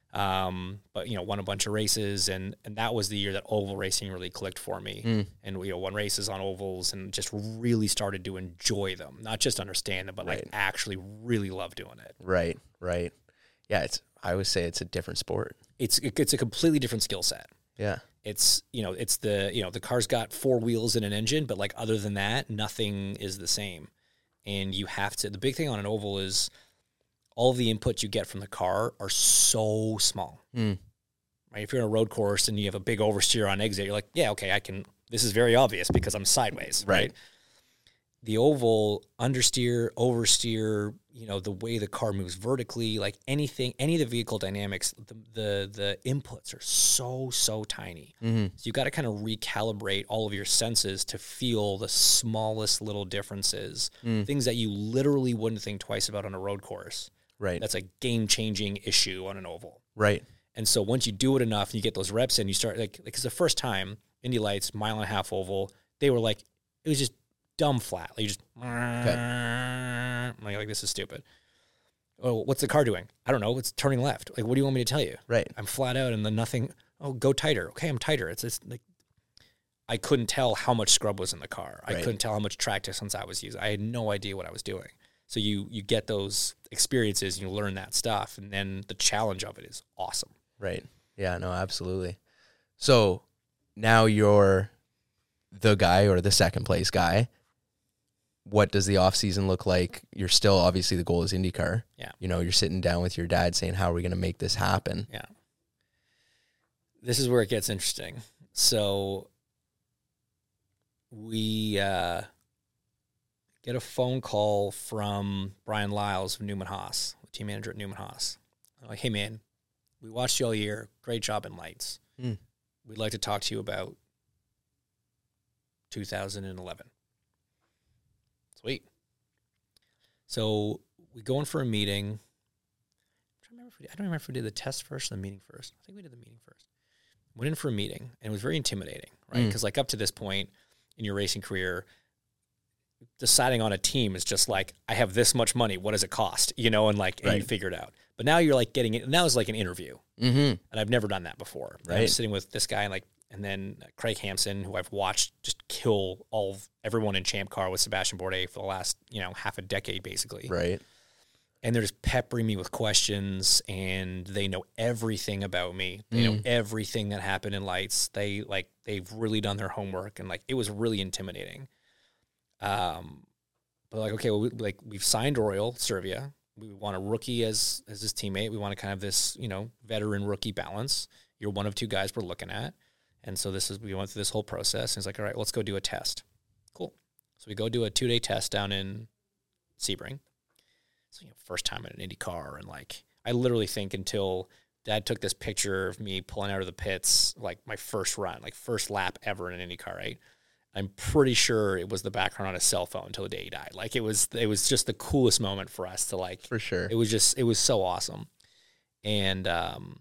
um, but you know, won a bunch of races, and and that was the year that oval racing really clicked for me. Mm. And we you know, won races on ovals, and just really started to enjoy them, not just understand them, but right. like actually really love doing it. Right, right, yeah. It's I always say it's a different sport. It's it's a completely different skill set. Yeah. It's, you know, it's the, you know, the car's got four wheels and an engine, but like other than that, nothing is the same. And you have to, the big thing on an oval is all of the inputs you get from the car are so small. Mm. Right? If you're on a road course and you have a big oversteer on exit, you're like, yeah, okay, I can, this is very obvious because I'm sideways, right? right? The oval, understeer, oversteer, you know, the way the car moves vertically, like anything, any of the vehicle dynamics, the the, the inputs are so, so tiny. Mm-hmm. So you got to kind of recalibrate all of your senses to feel the smallest little differences, mm. things that you literally wouldn't think twice about on a road course. Right. That's a game-changing issue on an oval. Right. And so once you do it enough and you get those reps in, you start, like, because the first time, Indy Lights, mile and a half oval, they were like, it was just dumb flat. Like you just, okay. like, like, this is stupid. Oh, what's the car doing? I don't know. It's turning left. Like, what do you want me to tell you? Right. I'm flat out and then nothing. Oh, go tighter. Okay, I'm tighter. It's, it's like, I couldn't tell how much scrub was in the car. I Right. couldn't tell how much track distance I was using. I had no idea what I was doing. So you you get those experiences and you learn that stuff. And then the challenge of it is awesome. Right. Yeah, no, absolutely. So now you're the guy or the second place guy. What does the off season look like? You're still, obviously the goal is IndyCar. Yeah. You know, you're sitting down with your dad saying, how are we going to make this happen? Yeah. This is where it gets interesting. So we uh, get a phone call from Brian Lyles of Newman Haas, the team manager at Newman Haas. I'm like, hey, man, we watched you all year. Great job in lights. Mm. We'd like to talk to you about two thousand eleven. Sweet. So we go in for a meeting. I'm trying to remember if we did, I don't remember if we did the test first or the meeting first. I think we did the meeting first. Went in for a meeting, and it was very intimidating, right? Because, mm. like, up to this point in your racing career, deciding on a team is just like, I have this much money. What does it cost? You know, and like, right. and you figure it out. But now you're like getting it. Now it's like an interview, mm-hmm. and I've never done that before. Right. I'm sitting with this guy, and like, and then Craig Hampson, who I've watched just kill all of everyone in Champ Car with Sebastian Bourdais for the last, you know, half a decade, basically. Right. And they're just peppering me with questions, and they know everything about me. They mm. know everything that happened in lights. They like they've really done their homework, and like it was really intimidating. Um, but like okay, well, we, like we've signed Oriol Servia. We want a rookie as as his teammate. We want a kind of this you know veteran rookie balance. You're one of two guys we're looking at, and so this is we went through this whole process. And it's like all right, let's go do a test. Cool. So we go do a two day test down in Sebring. So, you know, first time in an Indy car, and like I literally think until Dad took this picture of me pulling out of the pits, like my first run, like first lap ever in an Indy car, right? I'm pretty sure it was the background on his cell phone until the day he died. Like it was, it was just the coolest moment for us to like. For sure, it was just, it was so awesome, and um,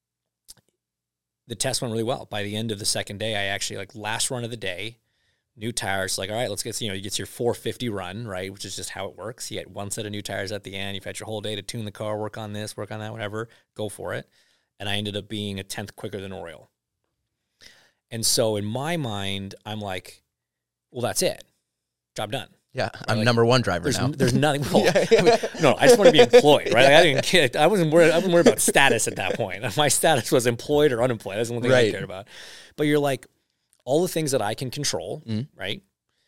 the test went really well. By the end of the second day, I actually like last run of the day. New tires, like, all right, let's get, you know, you get your four fifty run, right, which is just how it works. You get one set of new tires at the end. You've had your whole day to tune the car, work on this, work on that, whatever, go for it. And I ended up being a tenth quicker than Oriol. And so in my mind, I'm like, well, that's it. Job done. Yeah, I'm like, number one driver there's, now. There's nothing. Well, yeah, yeah. I mean, no, I just want to be employed, right? Like, I didn't care. I wasn't worried. I wasn't worried about status at that point. My status was employed or unemployed. That's the one thing right. I cared about. But you're like, all the things that I can control, mm. right?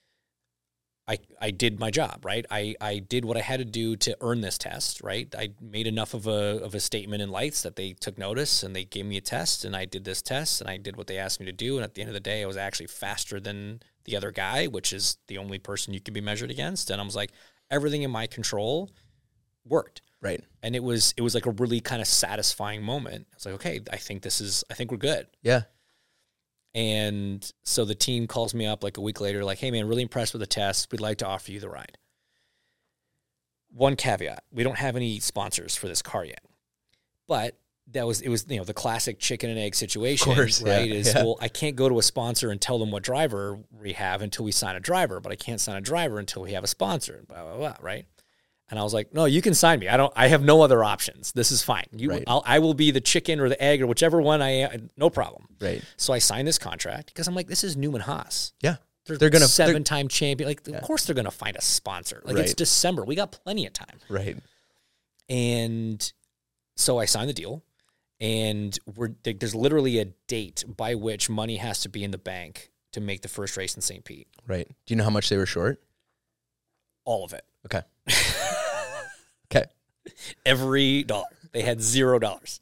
I I did my job, right? I, I did what I had to do to earn this test, right? I made enough of a of a statement in lights that they took notice and they gave me a test, and I did this test and I did what they asked me to do. And at the end of the day, I was actually faster than the other guy, which is the only person you can be measured against. And I was like, everything in my control worked. Right. And it was it was like a really kind of satisfying moment. I was like, okay, I think this is I think we're good. Yeah. And so the team calls me up like a week later, like, hey, man, really impressed with the test. We'd like to offer you the ride. One caveat, we don't have any sponsors for this car yet. But that was, it was, you know, the classic chicken and egg situation, course, right? Yeah, is, yeah. well, I can't go to a sponsor and tell them what driver we have until we sign a driver, but I can't sign a driver until we have a sponsor, blah, blah, blah, right? And I was like, no, you can sign me. I don't, I have no other options. This is fine. You, right. I'll, I will be the chicken or the egg or whichever one I am. No problem. Right. So I signed this contract because I'm like, this is Newman Haas. Yeah. They're, they're going to seven time champion. Like, yeah. of course they're going to find a sponsor. Like right. it's December. We got plenty of time. Right. And so I signed the deal, and we're, there's literally a date by which money has to be in the bank to make the first race in Saint Pete. Right. Do you know how much they were short? All of it. Okay. Okay. Every dollar. They had zero dollars.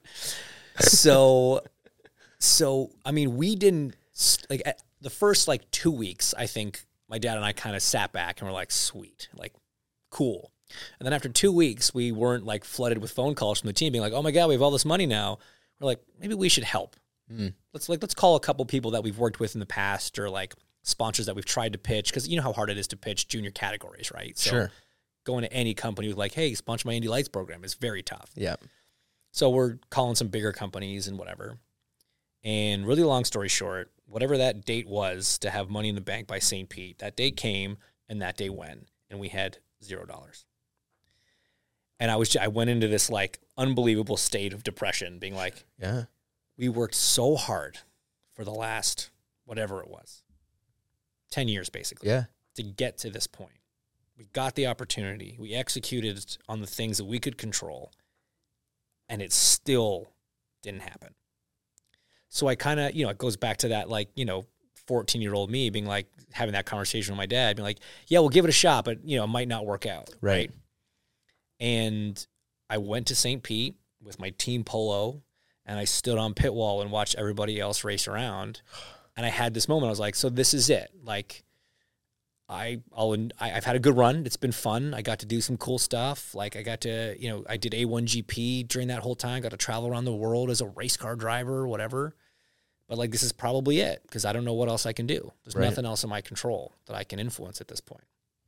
So, so, I mean, we didn't, like, at the first, like, two weeks, I think my dad and I kind of sat back and were like, sweet, like, cool. And then after two weeks, we weren't, like, flooded with phone calls from the team being like, oh, my God, we have all this money now. We're like, maybe we should help. Mm. Let's, like, let's call a couple people that we've worked with in the past, or, like, sponsors that we've tried to pitch, because you know how hard it is to pitch junior categories, right? So, sure. Going to any company with like, hey, sponsor my Indy Lights program is very tough. Yeah. So we're calling some bigger companies and whatever. And really long story short, whatever that date was to have money in the bank by Saint Pete, that day came and that day went, and we had zero dollars. And I was, I went into this like unbelievable state of depression, being like, yeah, we worked so hard for the last, whatever it was, ten years basically, yeah, to get to this point. We got the opportunity. We executed on the things that we could control, and it still didn't happen. So I kind of, you know, it goes back to that, like, you know, fourteen-year-old me being like, having that conversation with my dad, being like, yeah, we'll give it a shot, but, you know, it might not work out. Right. right? And I went to Saint Pete with my team polo, and I stood on pit wall and watched everybody else race around. And I had this moment. I was like, so this is it. Like, I, I'll, I, I've had a good run. It's been fun. I got to do some cool stuff. Like I got to, you know, I did A one G P during that whole time, got to travel around the world as a race car driver or whatever. But like, this is probably it because I don't know what else I can do. There's Right. nothing else in my control that I can influence at this point.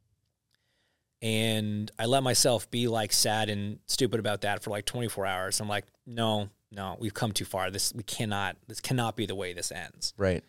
And I let myself be like sad and stupid about that for like twenty-four hours. I'm like, no, no, we've come too far. This, we cannot, this cannot be the way this ends. Right.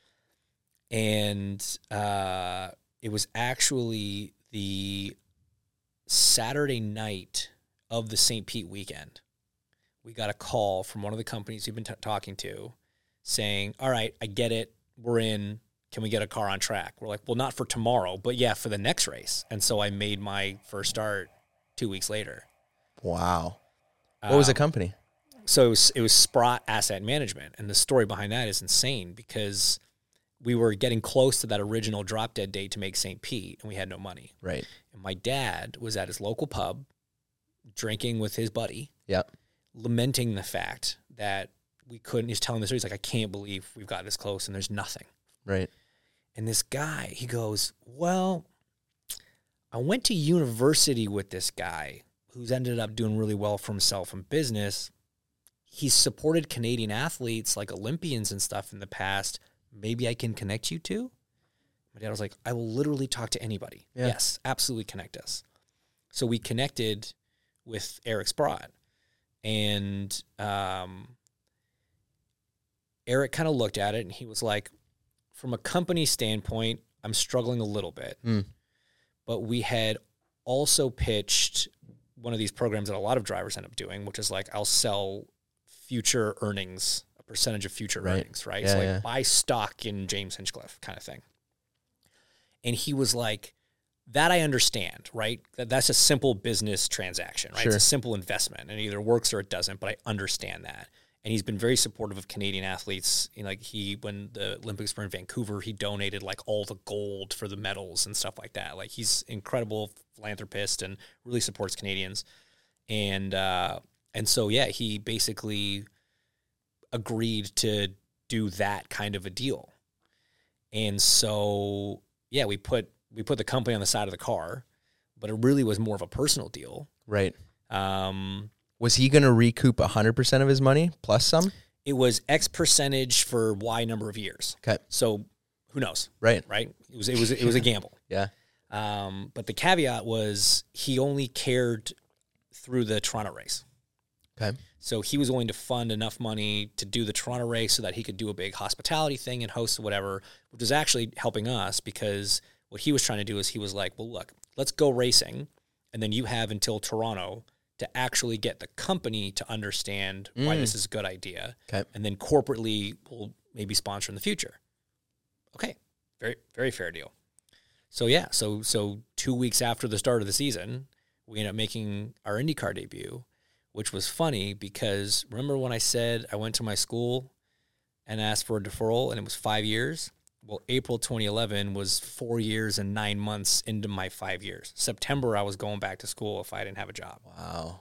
And, uh, it was actually the Saturday night of the Saint Pete weekend. We got a call from one of the companies we've been t- talking to saying, all right, I get it. We're in. Can we get a car on track? We're like, well, not for tomorrow, but yeah, for the next race. And so I made my first start two weeks later. Wow. What was the Um, company? So it was, it was Sprott Asset Management. And the story behind that is insane because we were getting close to that original drop dead date to make Saint Pete, and we had no money. Right. And my dad was at his local pub drinking with his buddy, Yep. lamenting the fact that we couldn't. He's telling the story. He's like, I can't believe we've got this close and there's nothing. Right. And this guy, he goes, well, I went to university with this guy who's ended up doing really well for himself in business. He's supported Canadian athletes like Olympians and stuff in the past. Maybe I can connect you to? My dad was like, I will literally talk to anybody. Yeah. Yes, absolutely connect us. So we connected with Eric Sprott. And um, Eric kind of looked at it and he was like, from a company standpoint, I'm struggling a little bit. Mm. But we had also pitched one of these programs that a lot of drivers end up doing, which is like, I'll sell future earnings, a percentage of future Right. earnings, right? Yeah, so like yeah. buy stock in James Hinchcliffe kind of thing. And he was like, that I understand, right? That that's a simple business transaction, right? Sure. It's a simple investment and it either works or it doesn't, but I understand that. And he's been very supportive of Canadian athletes. You know, like he, when the Olympics were in Vancouver, he donated like all the gold for the medals and stuff like that. Like he's incredible philanthropist and really supports Canadians. And, uh, and so, yeah, he basically agreed to do that kind of a deal. And so, yeah, we put, we put the company on the side of the car, but it really was more of a personal deal. Right. Um, Was he going to recoup one hundred percent of his money plus some? It was X percentage for Y number of years. Okay. So who knows, Right. right? It was it was it was a gamble. Yeah. Um, but the caveat was he only cared through the Toronto race. Okay. So he was willing to fund enough money to do the Toronto race so that he could do a big hospitality thing and host whatever, which was actually helping us because what he was trying to do is he was like, well, look, let's go racing, and then you have until Toronto to actually get the company to understand why Mm. this is a good idea. Okay. And then corporately we'll maybe sponsor in the future. Okay. Very, very fair deal. So yeah, so so two weeks after the start of the season, we ended up making our IndyCar debut, which was funny because remember when I said I went to my school and asked for a deferral and it was five years? Well, April twenty eleven was four years and nine months into my five years. September, I was going back to school if I didn't have a job. Wow.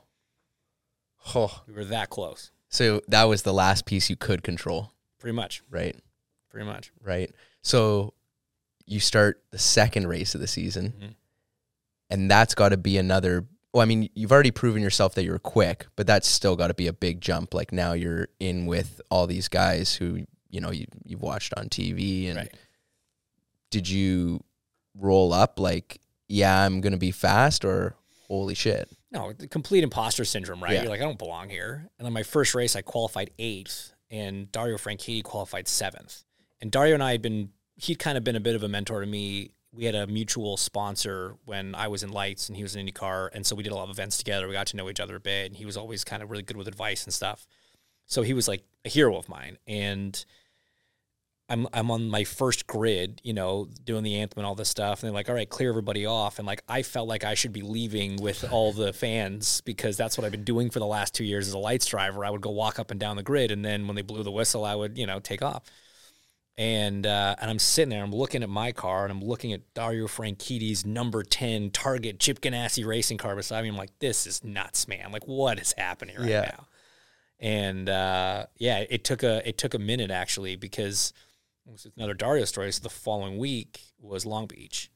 Oh. We were that close, So that was the last piece you could control. pretty much, Right. pretty much. Right. So you start the second race of the season, Mhm. and that's got to be another. Well, I mean, you've already proven yourself that you're quick, but that's still got to be a big jump. Like now you're in with all these guys who, you know, you, you've watched on T V. And Right. did you roll up like, yeah, I'm going to be fast, or holy shit? No, the complete imposter syndrome, right? Yeah. You're like, I don't belong here. And then my first race, I qualified eighth, and Dario Franchitti qualified seventh. And Dario and I had been, he'd kind of been a bit of a mentor to me we had a mutual sponsor when I was in lights and he was in IndyCar. And so we did a lot of events together. We got to know each other a bit, and he was always kind of really good with advice and stuff. So he was like a hero of mine. And I'm I'm on my first grid, you know, doing the anthem and all this stuff. And they're like, all right, clear everybody off. And like, I felt like I should be leaving with all the fans because that's what I've been doing for the last two years as a lights driver. I would go walk up and down the grid. And then when they blew the whistle, I would, you know, take off. And uh, and I'm sitting there, I'm looking at my car, and I'm looking at Dario Franchitti's number ten Target Chip Ganassi racing car beside me. I'm like, this is nuts, man. Like, what is happening right yeah. now? And uh, yeah, it took a it took a minute actually, because it was another Dario story. So the following week was Long Beach,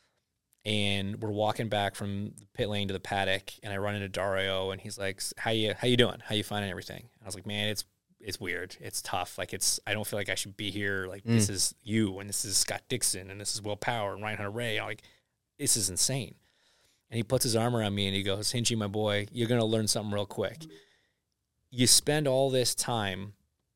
and we're walking back from the pit lane to the paddock, and I run into Dario, and he's like, "How you how you doing? How you finding everything?" And I was like, "Man, it's it's weird. It's tough. Like it's I don't feel like I should be here. Like mm. this is you, and this is Scott Dixon, and this is Will Power and Ryan Hunter-Reay. Like this is insane." And he puts his arm around me and he goes, "Hinchy, my boy, you're gonna learn something real quick. You spend all this time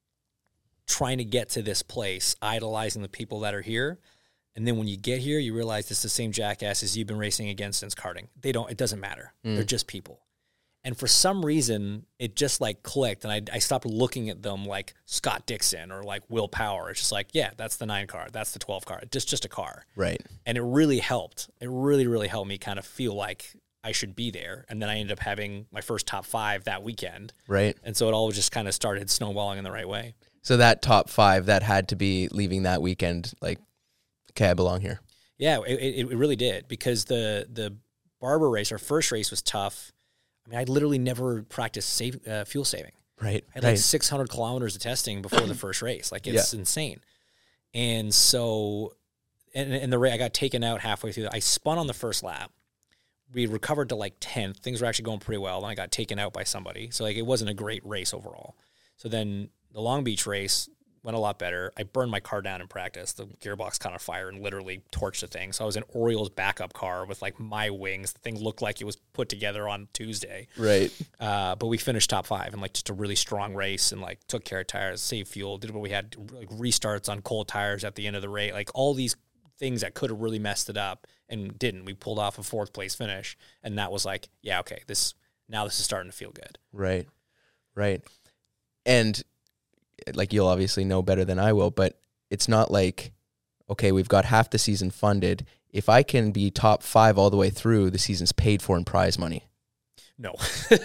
trying to get to this place, idolizing the people that are here. And then when you get here, you realize it's the same jackasses you've been racing against since karting. They don't, it doesn't matter. Mm. They're just people." And for some reason, it just like clicked. And I, I stopped looking at them like Scott Dixon or like Will Power. It's just like, yeah, that's the nine car. That's the twelve car. Just, just a car. Right. And it really helped. It really, really helped me kind of feel like I should be there. And then I ended up having my first top five that weekend. Right. And so it all just kind of started snowballing in the right way. So that top five, that had to be leaving that weekend, like, okay, I belong here. Yeah, it, it, it really did, because the the Barber race, our first race, was tough. I mean, I literally never practiced save, uh, fuel saving. Right. I had right. like six hundred kilometers of testing before the first race. Like, it's yeah. insane. And so, and, and the race, I got taken out halfway through. I spun on the first lap. We recovered to like tenth. Things were actually going pretty well. Then I got taken out by somebody. So, like, it wasn't a great race overall. So then the Long Beach race went a lot better. I burned my car down in practice. The gearbox caught on fire and literally torched the thing. So I was in Oriole's backup car with like my wings. The thing looked like it was put together on Tuesday. Right. Uh, but we finished top five and like just a really strong race, and like took care of tires, saved fuel, did what we had, like restarts on cold tires at the end of the race. Like all these things that could have really messed it up and didn't. We pulled off a fourth place finish, and that was like, yeah, okay, this now this is starting to feel good. Right. Right. And like, you'll obviously know better than I will, but it's not like, okay, we've got half the season funded. If I can be top five all the way through, the season's paid for in prize money. No.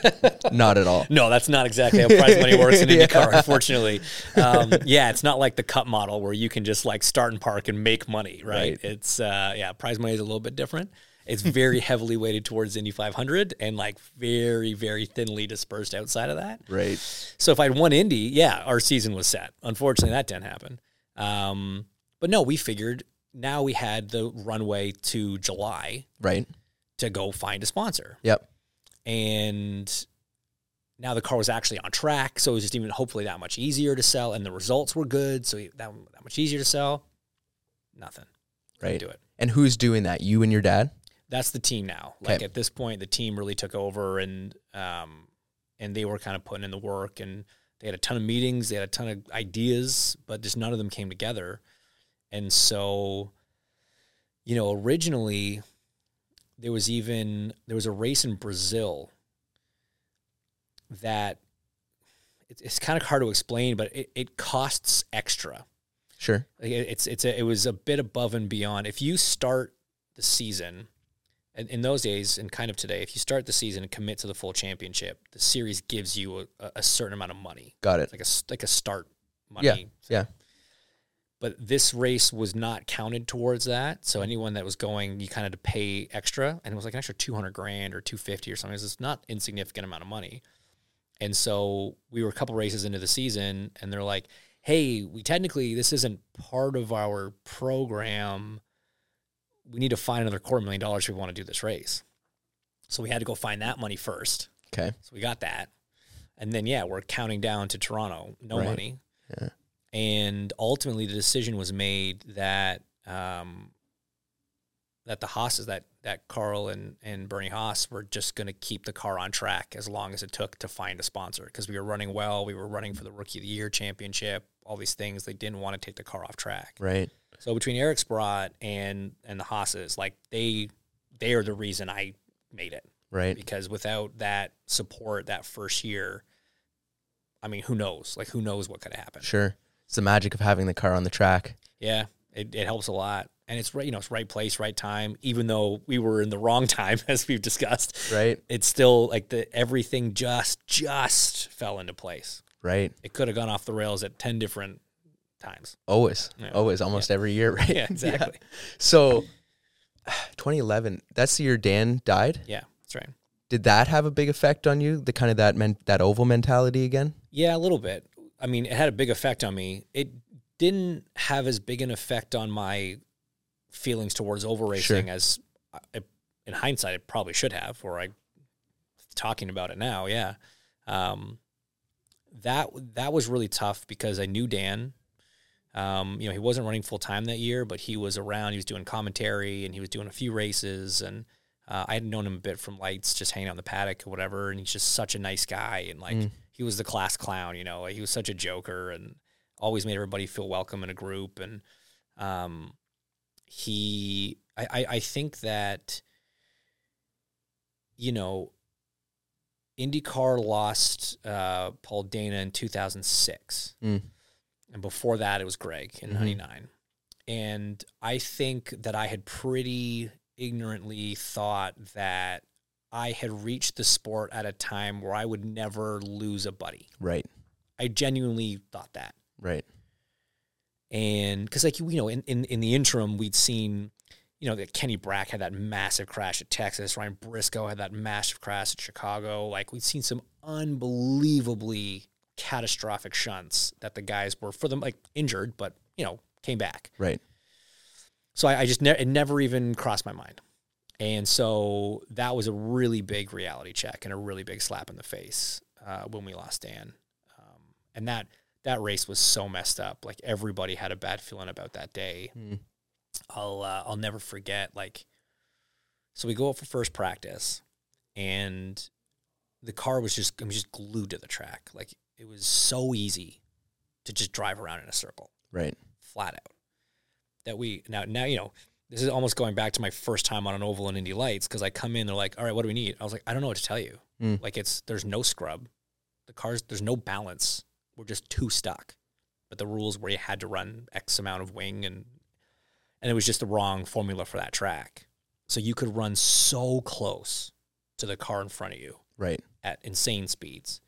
Not at all. No, that's not exactly how prize money works in IndyCar, yeah. unfortunately. Um, yeah, it's not like the cup model where you can just like start and park and make money, right? right. It's, uh, yeah, prize money is a little bit different. It's very heavily weighted towards Indy five hundred and like very, very thinly dispersed outside of that. Right. So if I'd won Indy, yeah, our season was set. Unfortunately, that didn't happen. Um, but no, we figured now we had the runway to July. Right. To go find a sponsor. Yep. And now the car was actually on track, so it was just even hopefully that much easier to sell, and the results were good, so that, that much easier to sell. Nothing. Couldn't right. do it. And who's doing that? You and your dad? That's the team now. Okay. Like at this point, the team really took over, and um, and they were kind of putting in the work, and they had a ton of meetings, they had a ton of ideas, but just none of them came together. And so, you know, originally there was even there was a race in Brazil that it, it's kind of hard to explain, but it, it costs extra. Sure. It, it's it's a, it was a bit above and beyond. If you start the season. And in those days, and kind of today, if you start the season and commit to the full championship, the series gives you a, a certain amount of money. Got it. It's like a, like a start money. Yeah, thing. yeah. But this race was not counted towards that. So anyone that was going, you kind of had to pay extra. And it was like an extra two hundred grand or two fifty or something. It's not insignificant amount of money. And so we were a couple races into the season, and they're like, hey, we technically, this isn't part of our program. We need to find another quarter million dollars if we want to do this race. So we had to go find that money first. Okay. So we got that. And then, yeah, we're counting down to Toronto. No right. money. Yeah. And ultimately the decision was made that um, that the Haas's, that, that Carl and, and Bernie Haas were just going to keep the car on track as long as it took to find a sponsor, because we were running well. We were running for the Rookie of the Year championship, all these things. They didn't want to take the car off track. Right. So between Eric Sprott and, and the Haas's, like they, they are the reason I made it. Right. Because without that support that first year, I mean, who knows? Like, who knows what could have happened? Sure. It's the magic of having the car on the track. Yeah, it, it helps a lot. And it's right, you know, it's right place, right time. Even though we were in the wrong time, as we've discussed, right? It's still like the everything just just fell into place. Right. It could have gone off the rails at ten different times. Always, yeah. always, almost yeah. every year, right? Yeah, exactly. Yeah. So, twenty eleven. That's the year Dan died. Yeah, that's right. Did that have a big effect on you? The kind of that men- that oval mentality again? Yeah, a little bit. I mean, it had a big effect on me. It didn't have as big an effect on my feelings towards oval racing Sure. as, I, in hindsight, it probably should have. Or I, talking about it now, yeah. Um, that that was really tough because I knew Dan. Um, you know, he wasn't running full time that year, but he was around. He was doing commentary and he was doing a few races. And uh, I had known him a bit from lights, just hanging out in the paddock or whatever. And he's just such a nice guy. And like, mm. he was the class clown, you know, like, he was such a joker and always made everybody feel welcome in a group. And um, he, I, I, I think that, you know, IndyCar lost uh, Paul Dana in two thousand six. Mm. And before that, it was Greg in mm-hmm. ninety-nine. And I think that I had pretty ignorantly thought that I had reached the sport at a time where I would never lose a buddy. Right. I genuinely thought that. Right. And because, like, you know, in, in, in the interim, we'd seen, you know, that Kenny Brack had that massive crash at Texas. Ryan Briscoe had that massive crash at Chicago. Like, we'd seen some unbelievably catastrophic shunts that the guys were, for them, like, injured, but, you know, came back. Right. So I, I just, ne- it never even crossed my mind. And so that was a really big reality check and a really big slap in the face uh, when we lost Dan. Um, and that, that race was so messed up. Like, everybody had a bad feeling about that day. Mm. I'll, uh, I'll never forget, like, so we go up for first practice and the car was just, I was just glued to the track. Like, it was so easy to just drive around in a circle. Right. Flat out. That we, now, now, you know, this is almost going back to my first time on an oval in Indy Lights, because I come in, they're like, all right, what do we need? I was like, I don't know what to tell you. Mm. Like, it's, there's no scrub. The cars, there's no balance. We're just too stuck. But the rules where you had to run X amount of wing, and and it was just the wrong formula for that track. So you could run so close to the car in front of you. Right. At insane speeds.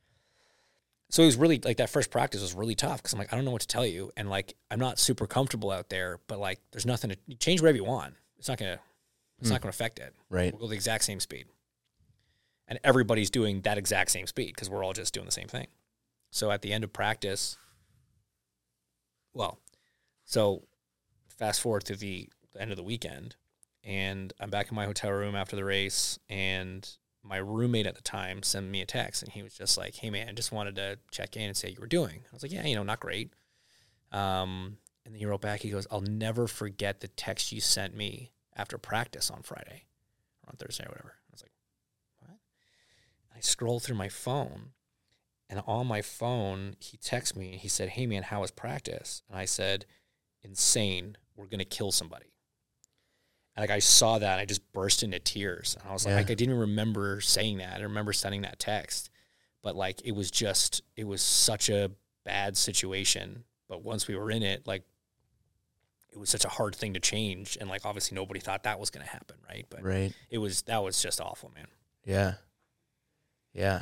So it was really, like, that first practice was really tough because I'm like, I don't know what to tell you. And, like, I'm not super comfortable out there, but, like, there's nothing to you change whatever you want. It's not going to, it's mm. not going to affect it. Right. We'll go the exact same speed. And everybody's doing that exact same speed because we're all just doing the same thing. So at the end of practice, well, so fast forward to the, the end of the weekend, and I'm back in my hotel room after the race, and my roommate at the time sent me a text, and he was just like, hey, man, I just wanted to check in and say how you were doing. I was like, yeah, you know, not great. Um, and then he wrote back, he goes, I'll never forget the text you sent me after practice on Friday or on Thursday or whatever. I was like, what? I scrolled through my phone, and on my phone, he texted me, and he said, hey, man, how was practice? And I said, insane. We're going to kill somebody. And, like, I saw that, and I just burst into tears. And I was yeah. like, I didn't even remember saying that. I remember sending that text. But, like, it was just, it was such a bad situation. But once we were in it, like, it was such a hard thing to change. And, like, obviously nobody thought that was going to happen, right? But right. it was, that was just awful, man. Yeah. Yeah.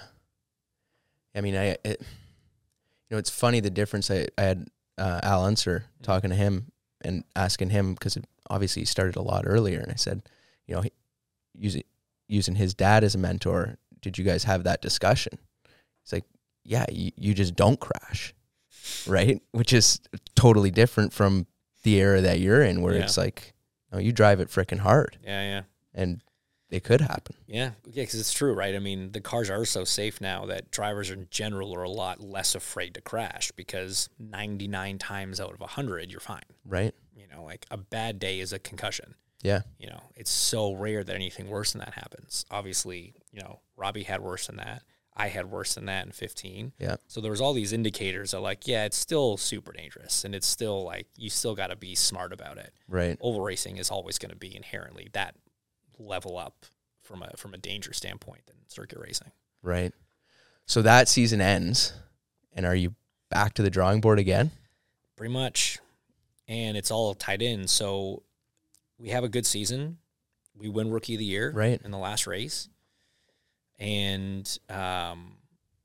I mean, I, it, you know, it's funny the difference. I, I had uh, Al Unser mm-hmm. talking to him and asking him, because obviously he started a lot earlier. And I said, you know, he, using, using his dad as a mentor, did you guys have that discussion? He's like, yeah, you, you just don't crash, right? Which is totally different from the era that you're in, where yeah. it's like, no, you drive it freaking hard. Yeah, yeah. And it could happen. Yeah, yeah, because it's true, right? I mean, the cars are so safe now that drivers in general are a lot less afraid to crash, because ninety-nine times out of one hundred, you're fine. Right. You know, like, a bad day is a concussion. Yeah. You know, it's so rare that anything worse than that happens. Obviously, you know, Robbie had worse than that. I had worse than that in fifteen. Yeah. So there was all these indicators that like, yeah, it's still super dangerous, and it's still like you still got to be smart about it. Right. Oval racing is always going to be inherently that level up from a from a danger standpoint than circuit racing. Right. So that season ends, and are you back to the drawing board again? Pretty much. And it's all tied in. So we have a good season. We win Rookie of the Year right. in the last race. And um,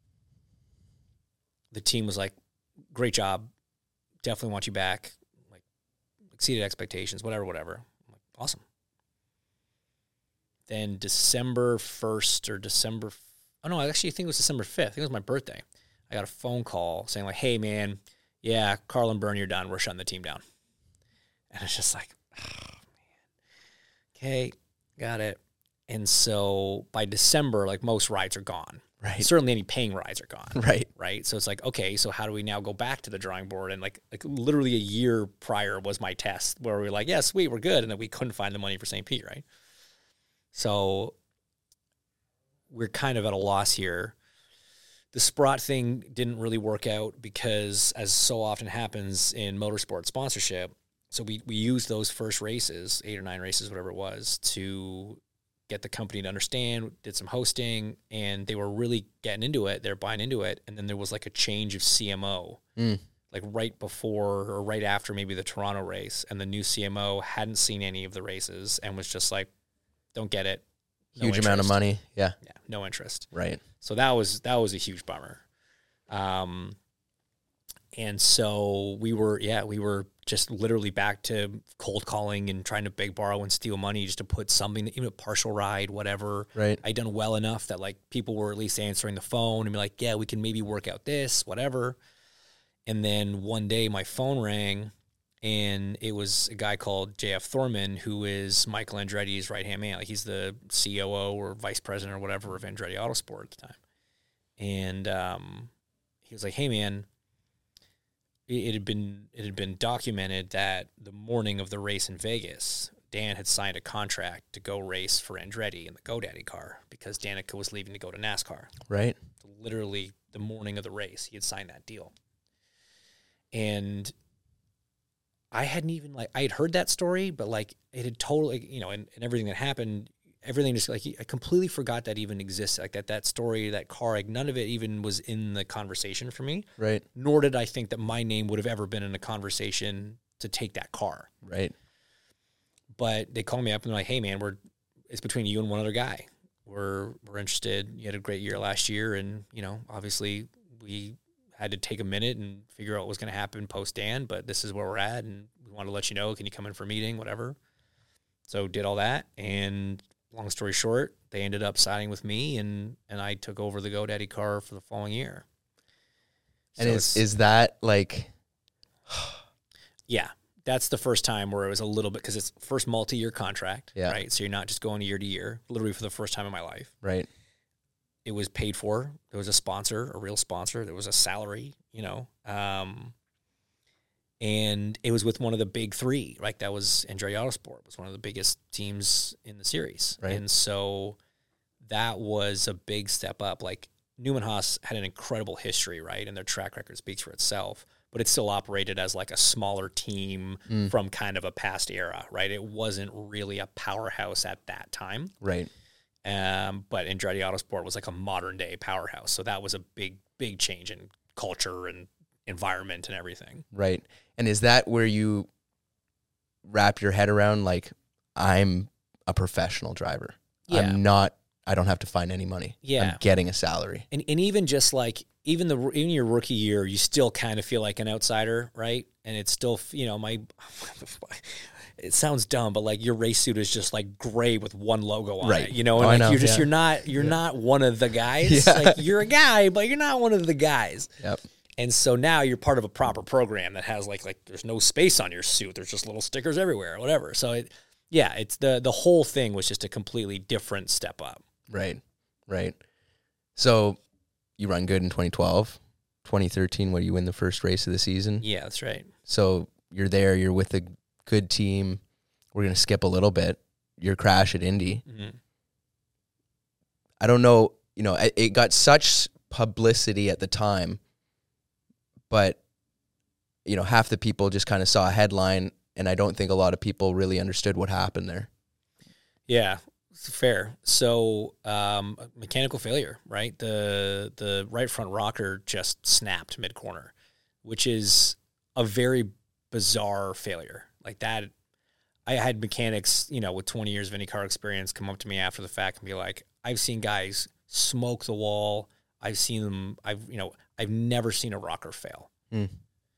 the team was like, great job. Definitely want you back. Like, exceeded expectations, whatever, whatever. I'm like, awesome. Then December first or December, oh no, I actually think it was December fifth. I think it was my birthday. I got a phone call saying like, hey man, yeah, Carl and Bernie are done. We're shutting the team down. And it's just like, oh man. Okay, got it. And so by December, like most rides are gone. Right. Certainly any paying rides are gone. Right. Right. So it's like, okay, so how do we now go back to the drawing board? And like, like literally a year prior was my test where we were like, yeah, sweet, we're good. And then we couldn't find the money for Saint Pete, right? So we're kind of at a loss here. The Sprott thing didn't really work out because, as so often happens in motorsport sponsorship, so we, we used those first races, eight or nine races, whatever it was, to get the company to understand, did some hosting, and they were really getting into it. They're buying into it. And then there was like a change of C M O, mm. like right before or right after maybe the Toronto race. And the new C M O hadn't seen any of the races and was just like, don't get it. No Huge interest. amount of money. Yeah. Yeah. No interest. Right. So that was, that was a huge bummer. Um, and so we were, yeah, we were just literally back to cold calling and trying to beg, borrow, and steal money just to put something, even a partial ride, whatever. Right. I'd done well enough that like people were at least answering the phone and be like, yeah, we can maybe work out this, whatever. And then one day my phone rang and it was a guy called J F Thorman, who is Michael Andretti's right-hand man. Like he's the C O O or vice president or whatever of Andretti Autosport at the time. And um, he was like, hey man, it had been it had been documented that the morning of the race in Vegas, Dan had signed a contract to go race for Andretti in the GoDaddy car because Danica was leaving to go to NASCAR. Right. So literally the morning of the race, he had signed that deal. And I hadn't even, like, I had heard that story, but, like, it had totally, you know, and, and everything that happened, everything just, like, I completely forgot that even existed. Like, that that story, that car, like, none of it even was in the conversation for me. Right. Nor did I think that my name would have ever been in a conversation to take that car. Right. But they called me up and they're like, hey, man, we're it's between you and one other guy. We're we're interested. You had a great year last year, and, you know, obviously we had to take a minute and figure out what was going to happen post-Dan, but this is where we're at, and we want to let you know. Can you come in for a meeting, whatever? So did all that, and long story short, they ended up siding with me, and, and I took over the GoDaddy car for the following year. And so is is that, like... yeah, that's the first time where it was a little bit, because it's first multi-year contract, yeah. right? So you're not just going year to year, literally for the first time in my life. Right. It was paid for. There was a sponsor, a real sponsor. There was a salary, you know. Um, and it was with one of the big three. Like, that was Andretti Autosport. It was one of the biggest teams in the series. Right. And so that was a big step up. Like, Newman Haas had an incredible history, right? And their track record speaks for itself. But it still operated as, like, a smaller team mm. from kind of a past era, right? It wasn't really a powerhouse at that time. Right. Um, but Andretti Autosport was like a modern day powerhouse. So that was a big, big change in culture and environment and everything. Right. And is that where you wrap your head around, like, I'm a professional driver. Yeah. I'm not, I don't have to find any money. Yeah. I'm getting a salary. And and even just like, even the in your rookie year, you still kind of feel like an outsider, right? And it's still, you know, my... it sounds dumb, but like your race suit is just like gray with one logo on right. it, you know, and oh, like know, you're just, yeah. you're not, you're yeah. not one of the guys. Yeah. Like, you're a guy, but you're not one of the guys. Yep. And so now you're part of a proper program that has like, like there's no space on your suit. There's just little stickers everywhere or whatever. So it, yeah, it's the, the whole thing was just a completely different step up. Right. Right. So you run good in twenty twelve, twenty thirteen, where you win the first race of the season. Yeah, that's right. So you're there, you're with a good team. we're going to skip a little bit. Your crash at Indy. Mm-hmm. I don't know, you know, it, it got such publicity at the time, but, you know, half the people just kind of saw a headline, and I don't think a lot of people really understood what happened there. Yeah, it's fair. So, um, mechanical failure, right? The the right front rocker just snapped mid-corner, which is a very bizarre failure. Like that, I had mechanics, you know, with twenty years of IndyCar experience come up to me after the fact and be like, I've seen guys smoke the wall. I've seen them, I've, you know, I've never seen a rocker fail. Mm.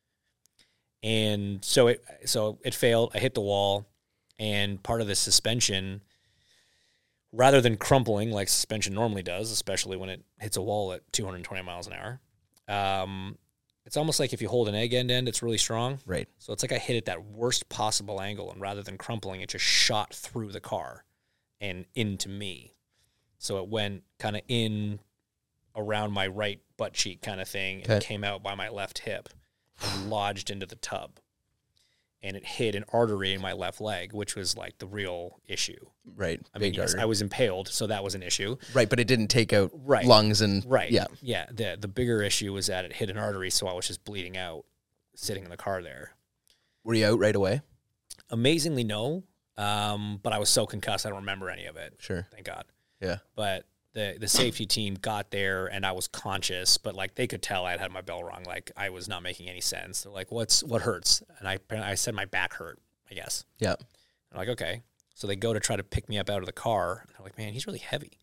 And so it, so it failed. I hit the wall, and part of the suspension, rather than crumpling like suspension normally does, especially when it hits a wall at two hundred twenty miles an hour, um, it's almost like if you hold an egg end end, it's really strong. Right. So it's like I hit it that worst possible angle, and rather than crumpling, it just shot through the car and into me. So it went kind of in around my right butt cheek kind of thing, and Okay. it came out by my left hip and lodged into the tub. And it hit an artery in my left leg, which was like the real issue. Right. I mean, Big yes, artery. I was impaled, so that was an issue. Right, but it didn't take out Right. lungs and Right. yeah. Yeah. The the bigger issue was that it hit an artery, so I was just bleeding out sitting in the car there. Were you out right away? Amazingly, no. Um, but I was so concussed, I don't remember any of it. Sure. Thank God. Yeah. But the the safety team got there, and I was conscious, but like they could tell I had had my bell rung. Like I was not making any sense. They're like, "What's what hurts?" And I I said my back hurt, I guess. Yeah. I'm like, okay. So they go to try to pick me up out of the car. And they're like, man, he's really heavy.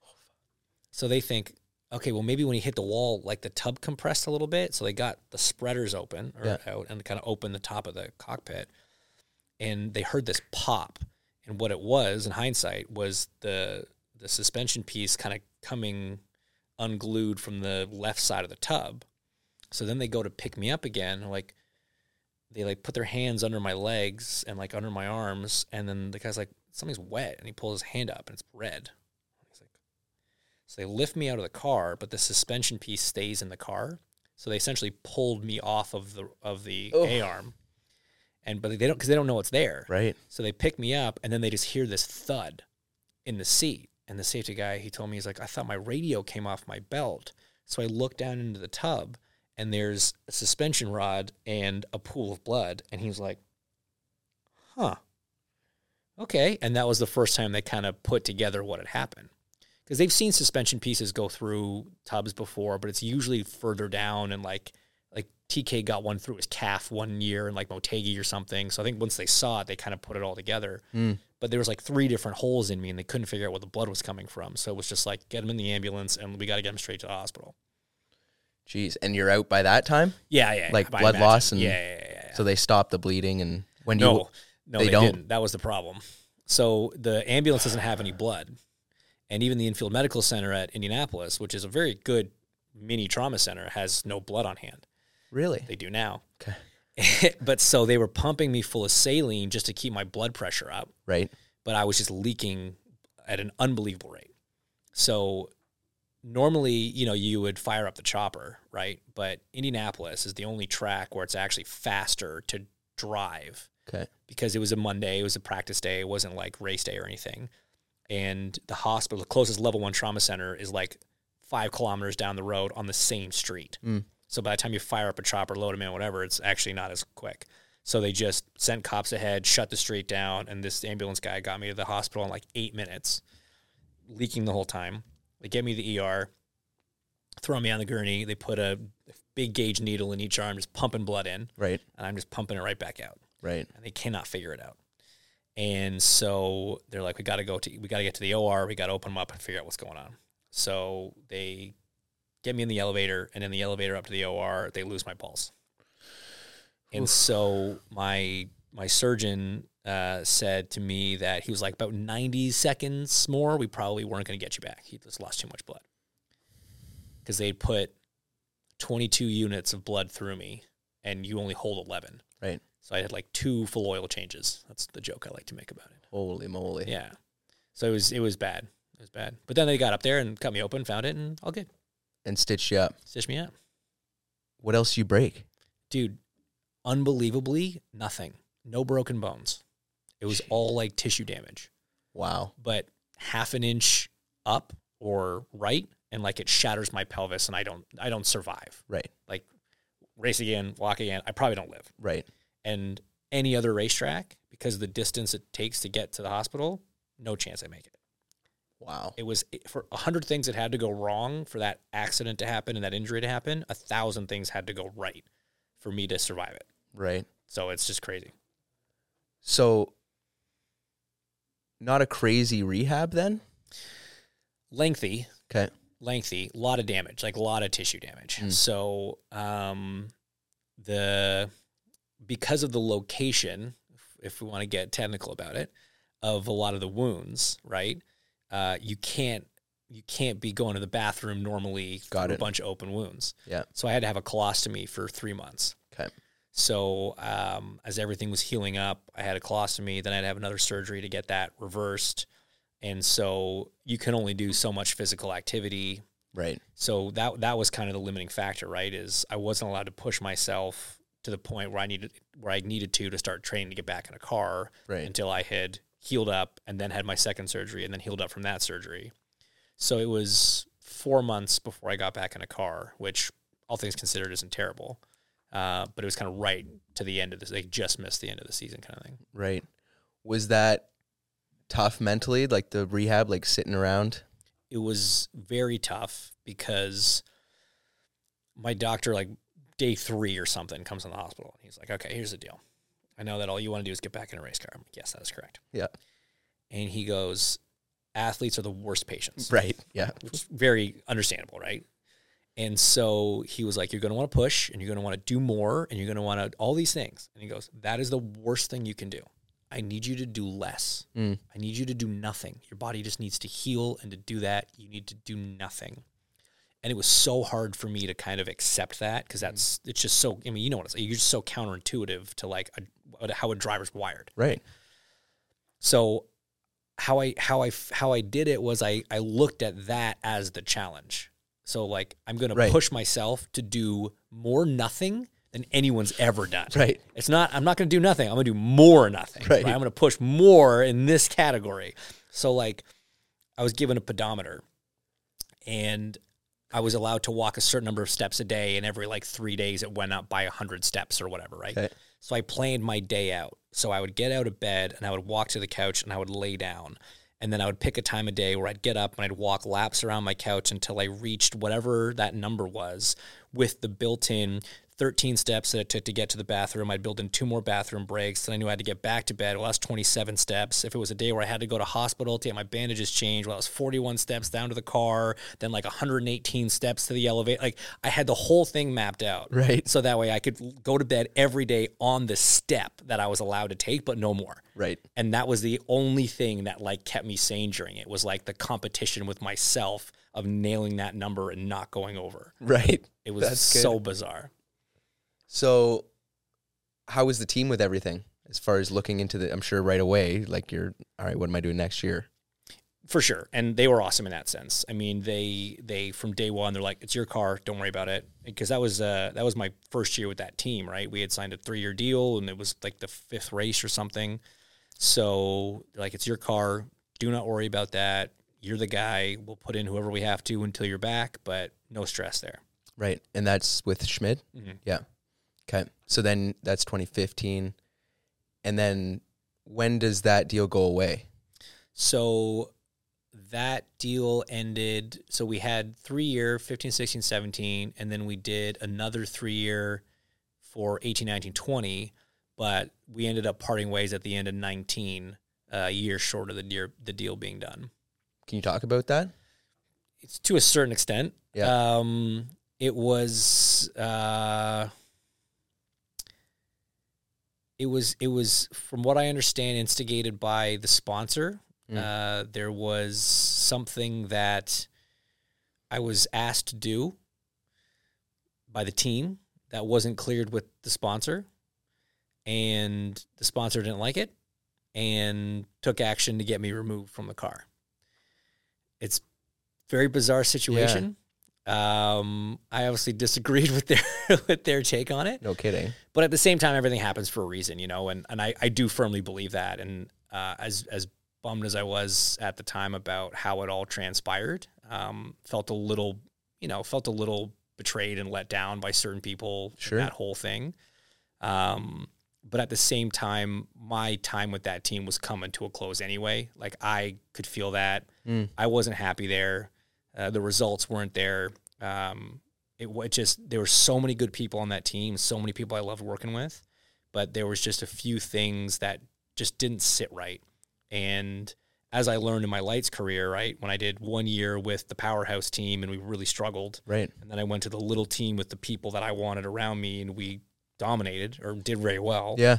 So they think, okay, well, maybe when he hit the wall, like the tub compressed a little bit. So they got the spreaders open or Yeah. out and kind of opened the top of the cockpit. And they heard this pop. And what it was, in hindsight, was the the suspension piece kind of coming unglued from the left side of the tub. So then they go to pick me up again. And like, they like put their hands under my legs and like under my arms, and then the guy's like, something's wet, and he pulls his hand up and it's red. He's like, so they lift me out of the car, but the suspension piece stays in the car. So they essentially pulled me off of the of the Oh. A arm, and but they don't because they don't know what's there. Right. So they pick me up, and then they just hear this thud in the seat. And the safety guy, he told me, he's like, I thought my radio came off my belt. So I looked down into the tub, and there's a suspension rod and a pool of blood. And he was like, huh, okay. And that was the first time they kind of put together what had happened. Because they've seen suspension pieces go through tubs before, but it's usually further down. And like like T K got one through his calf one year in like Motegi or something. So I think once they saw it, they kind of put it all together. Mm. But there was like three different holes in me, and they couldn't figure out where the blood was coming from. So it was just like, get him in the ambulance, and we got to get him straight to the hospital. Jeez. And you're out by that time? Yeah, yeah. Like I blood imagine. loss and- yeah, yeah, yeah, yeah. So they stopped the bleeding, and when no, you no, they they, don't? didn't. That was the problem. So the ambulance doesn't have any blood, and even the infield medical center at Indianapolis, which is a very good mini trauma center, has no blood on hand. really? They do now. Okay. But so they were pumping me full of saline just to keep my blood pressure up. Right. But I was just leaking at an unbelievable rate. So normally, you know, you would fire up the chopper, right? But Indianapolis is the only track where it's actually faster to drive Okay. because it was a Monday, it was a practice day, it wasn't like race day or anything. And the hospital, the closest level one trauma center is like five kilometers down the road on the same street. Mm. So by the time you fire up a chopper, load them in, whatever, it's actually not as quick. So they just sent cops ahead, shut the street down, and this ambulance guy got me to the hospital in like eight minutes, leaking the whole time. They get me to the E R, throw me on the gurney. They put a big gauge needle in each arm, just pumping blood in, Right. and I'm just pumping it right back out. Right. And they cannot figure it out. And so they're like, we got to go to, we got to get to the O R. We got to open them up and figure out what's going on. So they get me in the elevator, and in the elevator up to the O R, they lose my pulse. And so my my surgeon uh, said to me that he was like, about ninety seconds more, we probably weren't going to get you back. He just lost too much blood. Because they put twenty-two units of blood through me, and you only hold eleven. Right. So I had like two full oil changes. That's the joke I like to make about it. Holy moly. Yeah. So it was it was bad. It was bad. But then they got up there and cut me open, found it, and all good. And stitched you up. Stitched me up. What else you break? Dude, unbelievably, nothing. No broken bones. It It was all like tissue damage. Wow. But half an inch up or right, and like it shatters my pelvis, and I don't I don't survive. Right. Like race again, walk again, I probably don't live. Right. And any other racetrack, because of the distance it takes to get to the hospital, no chance I make it. Wow. It was for a hundred things that had to go wrong for that accident to happen and that injury to happen. A thousand things had to go right for me to survive it. Right. So it's just crazy. So not a crazy rehab then? Lengthy. Okay. Lengthy. A lot of damage, like a lot of tissue damage. Mm. So um, the because of the location, if we want to get technical about it, of a lot of the wounds, right? Uh, you can't you can't be going to the bathroom normally Got through it. a bunch of open wounds. Yeah. So I had to have a colostomy for three months. Okay. So um, as everything was healing up, I had a colostomy. Then I had to have another surgery to get that reversed. And so you can only do so much physical activity. Right. So that that was kind of the limiting factor, right? Is I wasn't allowed to push myself to the point where I needed where I needed to to start training to get back in a car right. until I had healed up and then had my second surgery and then healed up from that surgery. So it was four months before I got back in a car, which all things considered isn't terrible. Uh, but it was kind of right to the end of this. They just missed the end of the season kind of thing. Right. Was that tough mentally, like the rehab, like sitting around? It was very tough because my doctor, like day three or something, comes in the hospital. And he's like, okay, here's the deal. I know that all you want to do is get back in a race car. I'm like, yes, that is correct. Yeah. And he goes, athletes are the worst patients. Right. Yeah. Which is very understandable, right? And so he was like, you're going to want to push, and you're going to want to do more, and you're going to want to all these things. And he goes, that is the worst thing you can do. I need you to do less. Mm. I need you to do nothing. Your body just needs to heal, and to do that, you need to do nothing. And it was so hard for me to kind of accept that because that's, it's just so, I mean, you know what it's like. You're just so counterintuitive to like a, how a driver's wired. Right. So how I, how I, how I did it was I, I looked at that as the challenge. So like, I'm going Right. to push myself to do more nothing than anyone's ever done. Right. It's not, I'm not going to do nothing. I'm going to do more nothing. Right. right? I'm going to push more in this category. So like I was given a pedometer and I was allowed to walk a certain number of steps a day, and every like three days it went up by a hundred steps or whatever, right? Okay. So I planned my day out. So I would get out of bed and I would walk to the couch and I would lay down. And then I would pick a time of day where I'd get up and I'd walk laps around my couch until I reached whatever that number was with the built-in thirteen steps that it took to get to the bathroom. I'd build in two more bathroom breaks. Then I knew I had to get back to bed. Well, that's twenty-seven steps. If it was a day where I had to go to hospital to get my bandages changed, well, it was forty-one steps down to the car, then like one hundred eighteen steps to the elevator. Like I had the whole thing mapped out. Right. So that way I could go to bed every day on the step that I was allowed to take, but no more. Right. And that was the only thing that like kept me sane during it, was like the competition with myself of nailing that number and not going over. Right. It was That's good. so bizarre. So how was the team with everything as far as looking into the, I'm sure right away, like you're, all right, what am I doing next year? For sure. And they were awesome in that sense. I mean, they, they, from day one, they're like, it's your car. Don't worry about it. Because that was, uh, that was my first year with that team, right? We had signed a three year deal and it was like the fifth race or something. So like, it's your car. Do not worry about that. You're the guy. We'll put in whoever we have to until you're back, but no stress there. Right. And that's with Schmid? Mm-hmm. Yeah. Okay. So then that's twenty fifteen. And then when does that deal go away? So that deal ended. So we had three year, fifteen, sixteen, seventeen, and then we did another three year for eighteen, nineteen, twenty, but we ended up parting ways at the end of nineteen, uh, a year short of the deal, the deal being done. Can you talk about that? It's to a certain extent. Yeah. Um, it was, uh, It was, it was, from what I understand, instigated by the sponsor. Mm. Uh, there was something that I was asked to do by the team that wasn't cleared with the sponsor, and the sponsor didn't like it and took action to get me removed from the car. It's a very bizarre situation. Yeah. Um, I obviously disagreed with their with their take on it. No kidding. But at the same time, everything happens for a reason, you know, and, and I, I do firmly believe that. And uh, as as bummed as I was at the time about how it all transpired, um, felt a little, you know, felt a little betrayed and let down by certain people. Sure. In that whole thing. Um, but at the same time, my time with that team was coming to a close anyway. Like I could feel that. Mm. I wasn't happy there. Uh, the results weren't there. Um, it, it just, there were so many good people on that team, so many people I loved working with, but there was just a few things that just didn't sit right. And as I learned in my lights career, right, when I did one year with the powerhouse team and we really struggled, right, and then I went to the little team with the people that I wanted around me and we dominated or did very well. Yeah.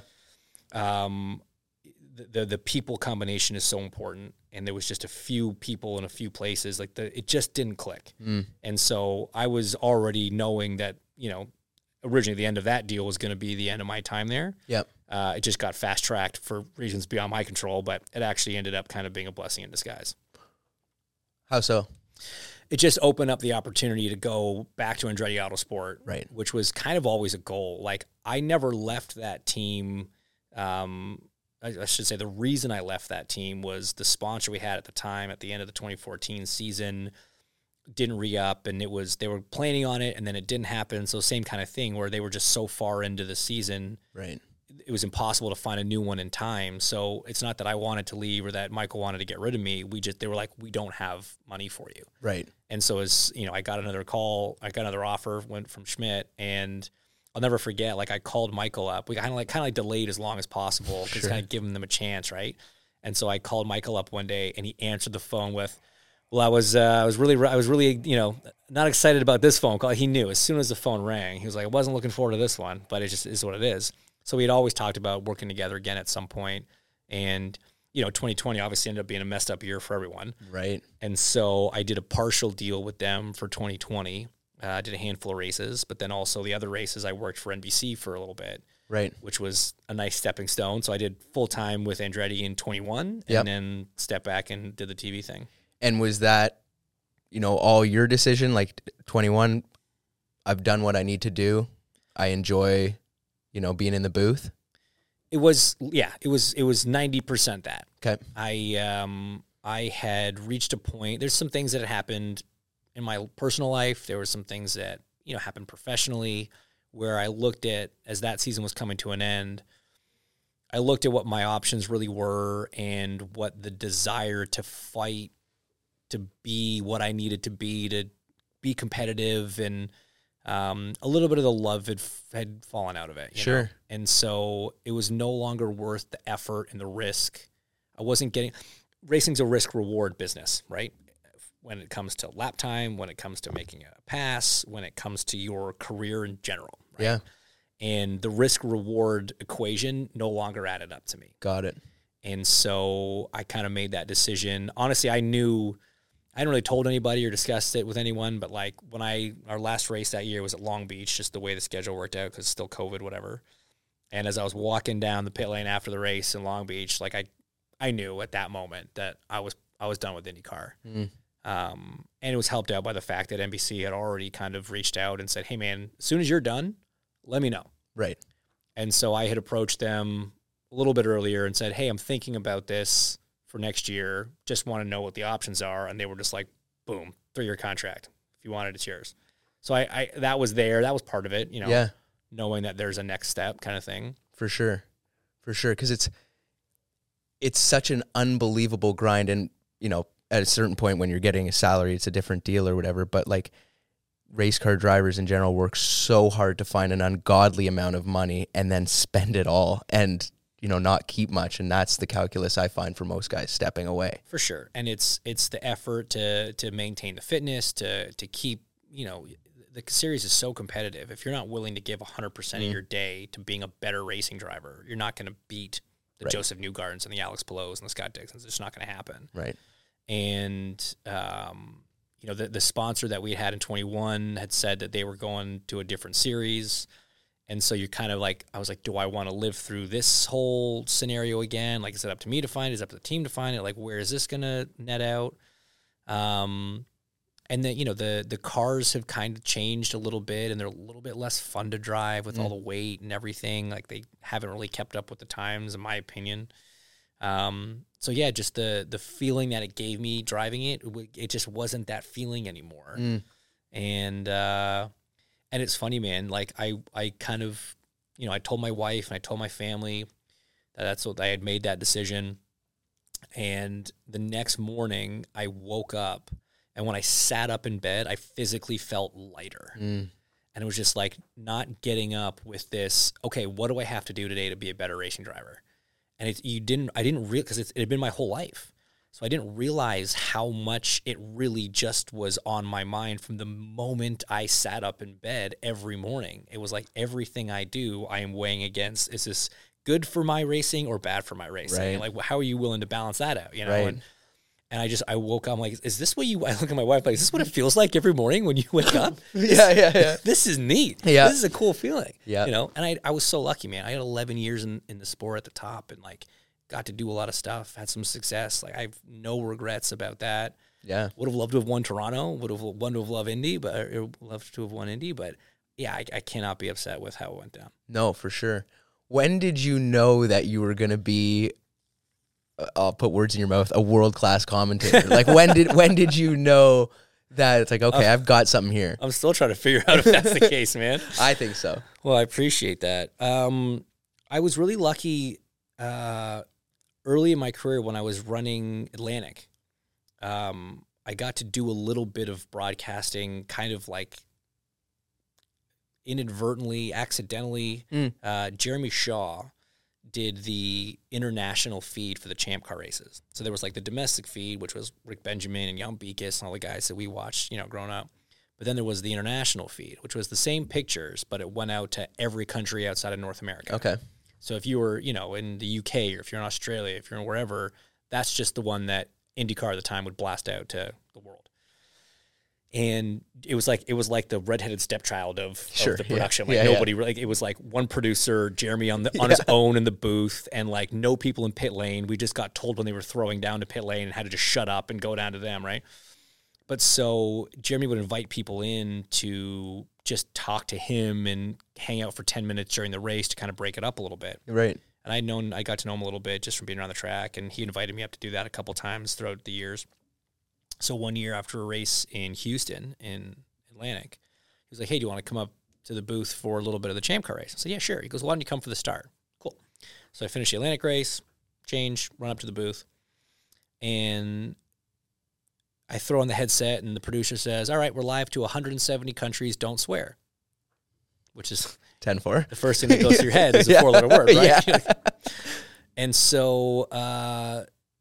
Um, the, the the people combination is so important, and there was just a few people in a few places like the it just didn't click. Mm. And so I was already knowing that, you know, originally the end of that deal was going to be the end of my time there. Yep. Uh, it just got fast tracked for reasons beyond my control, but it actually ended up kind of being a blessing in disguise. How so? It just opened up the opportunity to go back to Andretti Autosport, right, which was kind of always a goal. Like I never left that team. Um, I, I should say the reason I left that team was the sponsor we had at the time at the end of the twenty fourteen season didn't re-up, and it was, they were planning on it and then it didn't happen. So same kind of thing where they were just so far into the season. Right. It was impossible to find a new one in time. So it's not that I wanted to leave or that Michael wanted to get rid of me. We just, they were like, we don't have money for you. Right. And so as, you know, I got another call, I got another offer, went from Schmidt, and I'll never forget, like I called Michael up. We kind of like, kind of like delayed as long as possible because Sure. kind of giving them a chance. Right. And so I called Michael up one day and he answered the phone with, well, I was, uh, I was really, I was really, you know, not excited about this phone call. He knew as soon as the phone rang, he was like, I wasn't looking forward to this one, but it just is what it is. So we had always talked about working together again at some point. And, you know, twenty twenty obviously ended up being a messed up year for everyone. Right. And so I did a partial deal with them for twenty twenty. I uh, did a handful of races, but then also the other races I worked for N B C for a little bit. Right. Which was a nice stepping stone. So I did full time with Andretti in twenty-one and Yep. then stepped back and did the T V thing. And was that, you know, all your decision? Like twenty-one, I've done what I need to do. I enjoy, you know, being in the booth. It was, yeah, it was, it was ninety percent that. Okay. I, um, I had reached a point, there's some things that had happened in my personal life. There were some things that, you know, happened professionally where I looked at, as that season was coming to an end, I looked at what my options really were and what the desire to fight, to be what I needed to be, to be competitive, and um, a little bit of the love had, had fallen out of it. You Sure. know? And so it was no longer worth the effort and the risk. I wasn't getting, racing's a risk reward business, right? When it comes to lap time, when it comes to making a pass, when it comes to your career in general. Right? Yeah. And the risk reward equation no longer added up to me. Got it. And so I kind of made that decision. Honestly, I knew, I hadn't really told anybody or discussed it with anyone, but like when I, our last race that year was at Long Beach, just the way the schedule worked out, because still COVID, whatever. And as I was walking down the pit lane after the race in Long Beach, like I, I knew at that moment that I was, I was done with IndyCar. Mm. Um, and it was helped out by the fact that N B C had already kind of reached out and said, hey man, as soon as you're done, let me know. Right. And so I had approached them a little bit earlier and said, hey, I'm thinking about this for next year. Just want to know what the options are. And they were just like, boom, three-year contract. If you want it, it's yours. So I, I that was there. That was part of it, you know, Yeah. knowing that there's a next step kind of thing. For sure. For sure. Because it's, it's such an unbelievable grind. And, you know, at a certain point when you're getting a salary, it's a different deal or whatever. But like race car drivers in general work so hard to find an ungodly amount of money and then spend it all and, you know, not keep much. And that's the calculus I find for most guys stepping away. For sure. And it's it's the effort to to maintain the fitness, to to keep, you know, the series is so competitive. If you're not willing to give one hundred percent Mm. of your day to being a better racing driver, you're not going to beat the Right. Joseph Newgardens and the Alex Palou's and the Scott Dixons. It's not going to happen. Right. And, um, you know, the, the sponsor that we had in twenty-one had said that they were going to a different series. And so you're kind of like, I was like, do I want to live through this whole scenario again? Like, is it up to me to find it? Is it up to the team to find it? Like, where is this going to net out? Um, and then, you know, the, the cars have kind of changed a little bit and they're a little bit less fun to drive with Mm. all the weight and everything. Like they haven't really kept up with the times, in my opinion. Um, so yeah, just the the feeling that it gave me driving it, it just wasn't that feeling anymore. Mm. And uh, and it's funny, man. Like I I kind of, you know, I told my wife and I told my family that that's what I had made that decision. And the next morning, I woke up, and when I sat up in bed, I physically felt lighter. Mm. And it was just like not getting up with this, okay, what do I have to do today to be a better racing driver? And it, you didn't, I didn't real because it had been my whole life. So I didn't realize how much it really just was on my mind from the moment I sat up in bed every morning. It was like everything I do, I am weighing against, is this good for my racing or bad for my racing? Right. Like, how are you willing to balance that out? You know? Right. And, and I just, I woke up, I'm like, is this what you, I look at my wife, like, is this what it feels like every morning when you wake up? yeah, yeah, yeah. This is neat. Yeah. This is a cool feeling. Yeah. You know, and I, I was so lucky, man. I had eleven years in, in the sport at the top and like got to do a lot of stuff, had some success. Like I have no regrets about that. Yeah. Would have loved to have won Toronto, would have wanted to have loved Indy, but or loved to have won Indy. But yeah, I, I cannot be upset with how it went down. No, for sure. When did you know that you were going to be, uh, I'll put words in your mouth, a world-class commentator? Like when did when did you know that it's like, okay, uh, I've got something here? I'm still trying to figure out if that's the case, man. I think so. Well, I appreciate that. Um, I was really lucky uh, early in my career when I was running Atlantic. Um, I got to do a little bit of broadcasting, kind of like inadvertently, accidentally. Mm. Uh, Jeremy Shaw did the international feed for the Champ Car races. So there was like the domestic feed, which was Rick Benjamin and Jan Beekes and all the guys that we watched, you know, growing up. But then there was the international feed, which was the same pictures, but it went out to every country outside of North America. Okay. So if you were, you know, in the U K or if you're in Australia, if you're in wherever, that's just the one that IndyCar at the time would blast out to the world. And it was like it was like the redheaded stepchild of, sure, of the production. Yeah. Like yeah, nobody, yeah. like it was like one producer, Jeremy, on the on yeah. his own in the booth, and like no people in pit lane. We just got told when they were throwing down to pit lane and had to just shut up and go down to them, right? But so Jeremy would invite people in to just talk to him and hang out for ten minutes during the race to kind of break it up a little bit. Right. And I'd known, I got to know him a little bit just from being around the track, and he invited me up to do that a couple times throughout the years. So one year after a race in Houston, in Atlantic, he was like, hey, do you want to come up to the booth for a little bit of the Champ Car race? I said, yeah, sure. He goes, why don't you come for the start? Cool. So I finished the Atlantic race, change, run up to the booth, and I throw on the headset, and the producer says, all right, we're live to one hundred seventy countries, don't swear, which is ten four. The first thing that goes through your head is a yeah. four-letter word, right? Yeah. And so, uh,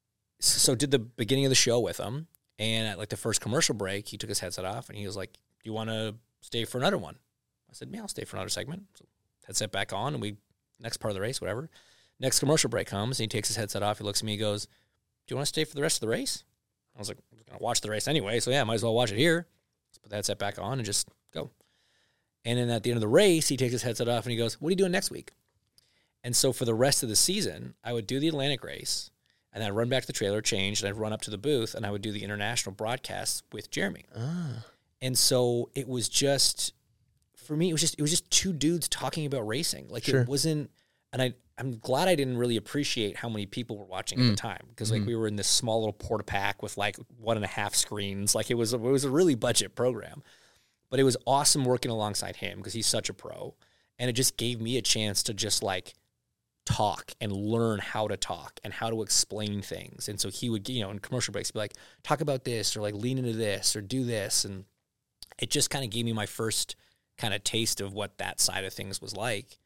so did the beginning of the show with him, and at like the first commercial break, he took his headset off, and he was like, do you want to stay for another one? I said, yeah, I'll stay for another segment. So headset back on, and we, next part of the race, whatever. Next commercial break comes, and he takes his headset off, he looks at me, he goes, do you want to stay for the rest of the race? I was like, I'm going to watch the race anyway, so yeah, might as well watch it here. Let's put the headset back on and just go. And then at the end of the race, he takes his headset off and he goes, what are you doing next week? And so for the rest of the season, I would do the Atlantic race, and then I'd run back to the trailer, change, and I'd run up to the booth, and I would do the international broadcasts with Jeremy. Ah. And so it was just, for me, it was just it was just two dudes talking about racing. Like sure. It wasn't, and I, I'm glad I didn't really appreciate how many people were watching mm. at the time, because like mm. we were in this small little porta pack with like one and a half screens. Like it was, it was a really budget program. But it was awesome working alongside him because he's such a pro. And it just gave me a chance to just like talk and learn how to talk and how to explain things. And so he would, you know, in commercial breaks, be like, talk about this or like lean into this or do this. And it just kind of gave me my first kind of taste of what that side of things was like.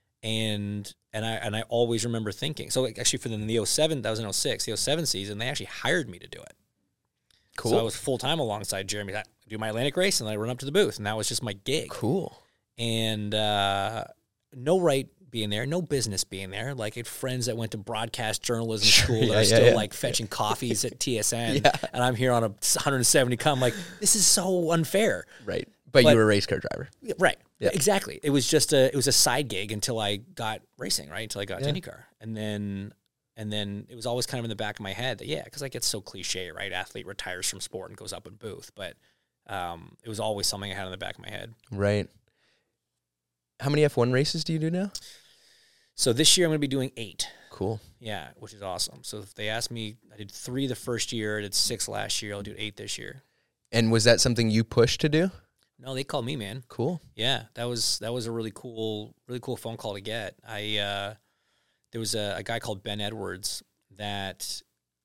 And and I and I always remember thinking, so like actually for the, the oh seven, that was in oh six, the oh seven season, they actually hired me to do it. Cool. So I was full-time alongside Jeremy. I do my Atlantic race, and then I run up to the booth, and that was just my gig. Cool. And uh, no right being there, no business being there. Like, I had friends that went to broadcast journalism school that yeah, are yeah, still, yeah. like, fetching coffees at T S N, yeah. and I'm here on a one hundred seventy come. Like, this is so unfair. Right. But, but you were a race car driver. Right. Yeah. Exactly. It was just a, it was a side gig until I got racing, right? Until I got yeah. to IndyCar. And then... And then it was always kind of in the back of my head that, yeah, because like it's so cliche, right? Athlete retires from sport and goes up in booth. But um, it was always something I had in the back of my head. Right. How many F one races do you do now? So this year I'm going to be doing eight. Cool. Yeah, which is awesome. So if they asked me, I did three the first year, I did six last year, I'll do eight this year. And was that something you pushed to do? No, they called me, man. Cool. Yeah, that was that was a really cool, really cool phone call to get. I uh, there was a, a guy called Ben Edwards that.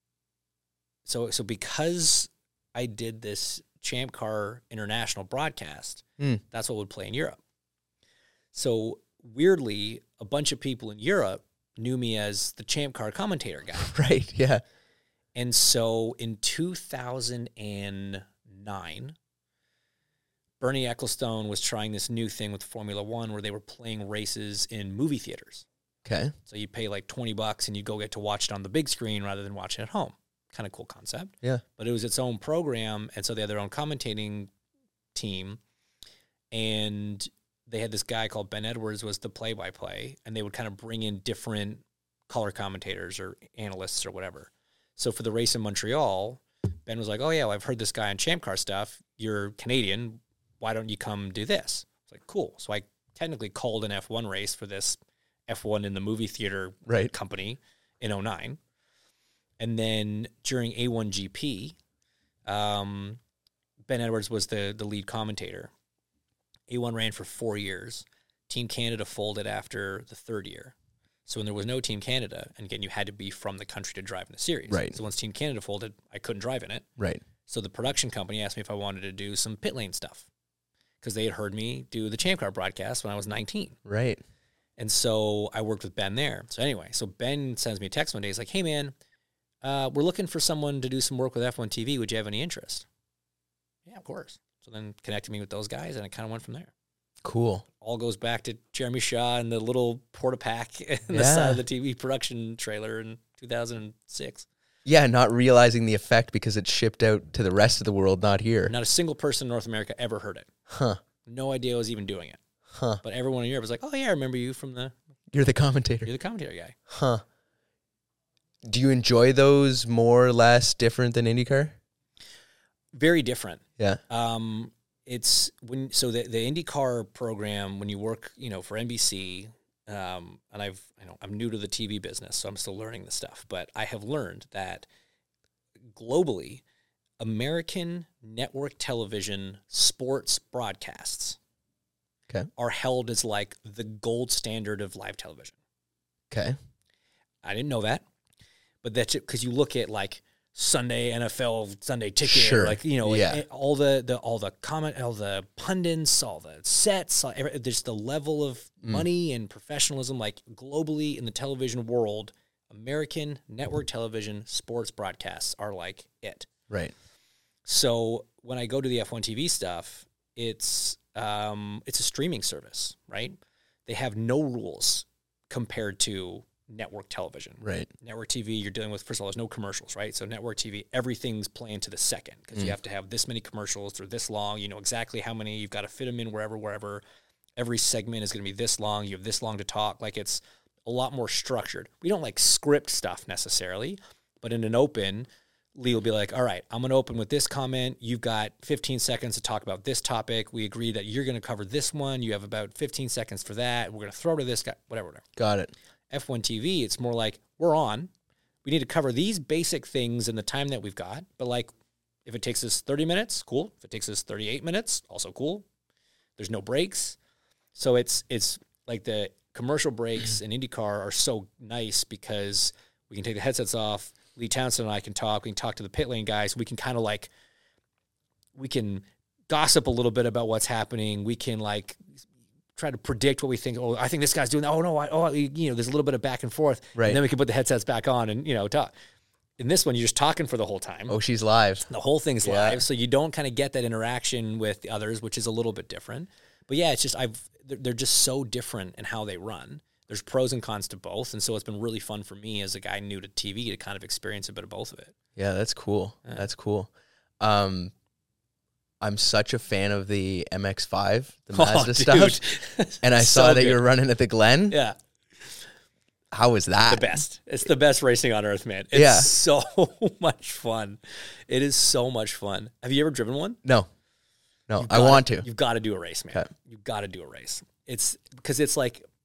So so because I did this Champ Car International broadcast, Mm. that's what would play in Europe. So weirdly, a bunch of people in Europe knew me as the Champ Car commentator guy. Right, yeah. And so in two thousand nine, Bernie Ecclestone was trying this new thing with Formula One where they were playing races in movie theaters. Okay. So you pay like twenty bucks and you go get to watch it on the big screen rather than watch it at home. Kind of cool concept. Yeah. But it was its own program, and so they had their own commentating team, and they had this guy called Ben Edwards was the play-by-play, and they would kind of bring in different color commentators or analysts or whatever. So for the race in Montreal, Ben was like, oh, yeah, well, I've heard this guy on Champ Car stuff. You're Canadian. Why don't you come do this? It's like, cool. So I technically called an F one race for this F one in the movie theater right. company in oh nine. And then during A one G P, um, Ben Edwards was the, the lead commentator. A one ran for four years. Team Canada folded after the third year. So when there was no Team Canada, and again, you had to be from the country to drive in the series. Right. So once Team Canada folded, I couldn't drive in it. Right. So the production company asked me if I wanted to do some pit lane stuff because they had heard me do the Champ Car broadcast when I was nineteen. Right. And so I worked with Ben there. So anyway, so Ben sends me a text one day. He's like, hey, man, uh, we're looking for someone to do some work with F one T V. Would you have any interest? Yeah, of course. So then connected me with those guys, and it kind of went from there. Cool. All goes back to Jeremy Shaw and the little porta-pack in the Yeah. side of the T V production trailer in two thousand six. Yeah, not realizing the effect because it's shipped out to the rest of the world, not here. Not a single person in North America ever heard it. Huh. No idea I was even doing it. Huh. But everyone in Europe was like, oh, yeah, I remember you from the, You're the commentator. you're the commentator guy. Huh. Do you enjoy those more or less different than IndyCar? Very different. Yeah. Um, it's when so the the IndyCar program when you work, you know, for N B C, um, and I've I know I'm new to the T V business, so I'm still learning this stuff. But I have learned that globally, American network television sports broadcasts Okay. are held as like the gold standard of live television. Okay. I didn't know that, but that's because you look at like Sunday N F L Sunday Ticket, Sure. like you know, Yeah. like, all the, the all the comment, all the pundits, all the sets, all, every, there's the level of Mm. money and professionalism, like globally in the television world, American network television sports broadcasts are like it. Right. So when I go to the F one T V stuff, it's um, it's a streaming service, right? They have no rules compared to network television. Right. Network T V, you're dealing with, first of all, there's no commercials, right? So network T V, everything's playing to the second because Mm. you have to have this many commercials. They're this long. You know exactly how many. You've got to fit them in wherever, wherever. Every segment is going to be this long. You have this long to talk. Like it's a lot more structured. We don't like script stuff necessarily, but in an open, Lee will be like, all right, I'm going to open with this comment. You've got fifteen seconds to talk about this topic. We agree that you're going to cover this one. You have about fifteen seconds for that. We're going to throw to this guy, whatever, whatever. Got it. F one T V, it's more like we're on. We need to cover these basic things in the time that we've got. But like, if it takes us thirty minutes, cool. If it takes us thirty-eight minutes, also cool. There's no breaks. So it's it's like the commercial breaks in IndyCar are so nice because we can take the headsets off. Lee Townsend and I can talk. We can talk to the pit lane guys. We can kind of like, we can gossip a little bit about what's happening. We can like try to predict what we think. Oh, I think this guy's doing that. Oh, no. I, oh, you know, there's a little bit of back and forth. Right. And then we can put the headsets back on and, you know, talk. In this one, you're just talking for the whole time. Oh, she's live. The whole thing's Yeah. live. So you don't kind of get that interaction with the others, which is a little bit different. But yeah, it's just, I've, they're, they're just so different in how they run. There's pros and cons to both. And so it's been really fun for me as a guy new to T V to kind of experience a bit of both of it. Yeah, that's cool. Yeah. That's cool. Um, I'm such a fan of the M X five, the Mazda stuff. And I So saw that good. you were running at the Glen. Yeah. How was that? The best. It's the best racing on earth, man. It's Yeah. so much fun. It is so much fun. Have you ever driven one? No. No, You've I gotta- want to. You've got to do a race, man. Okay. You've got to do a race. It's because it's like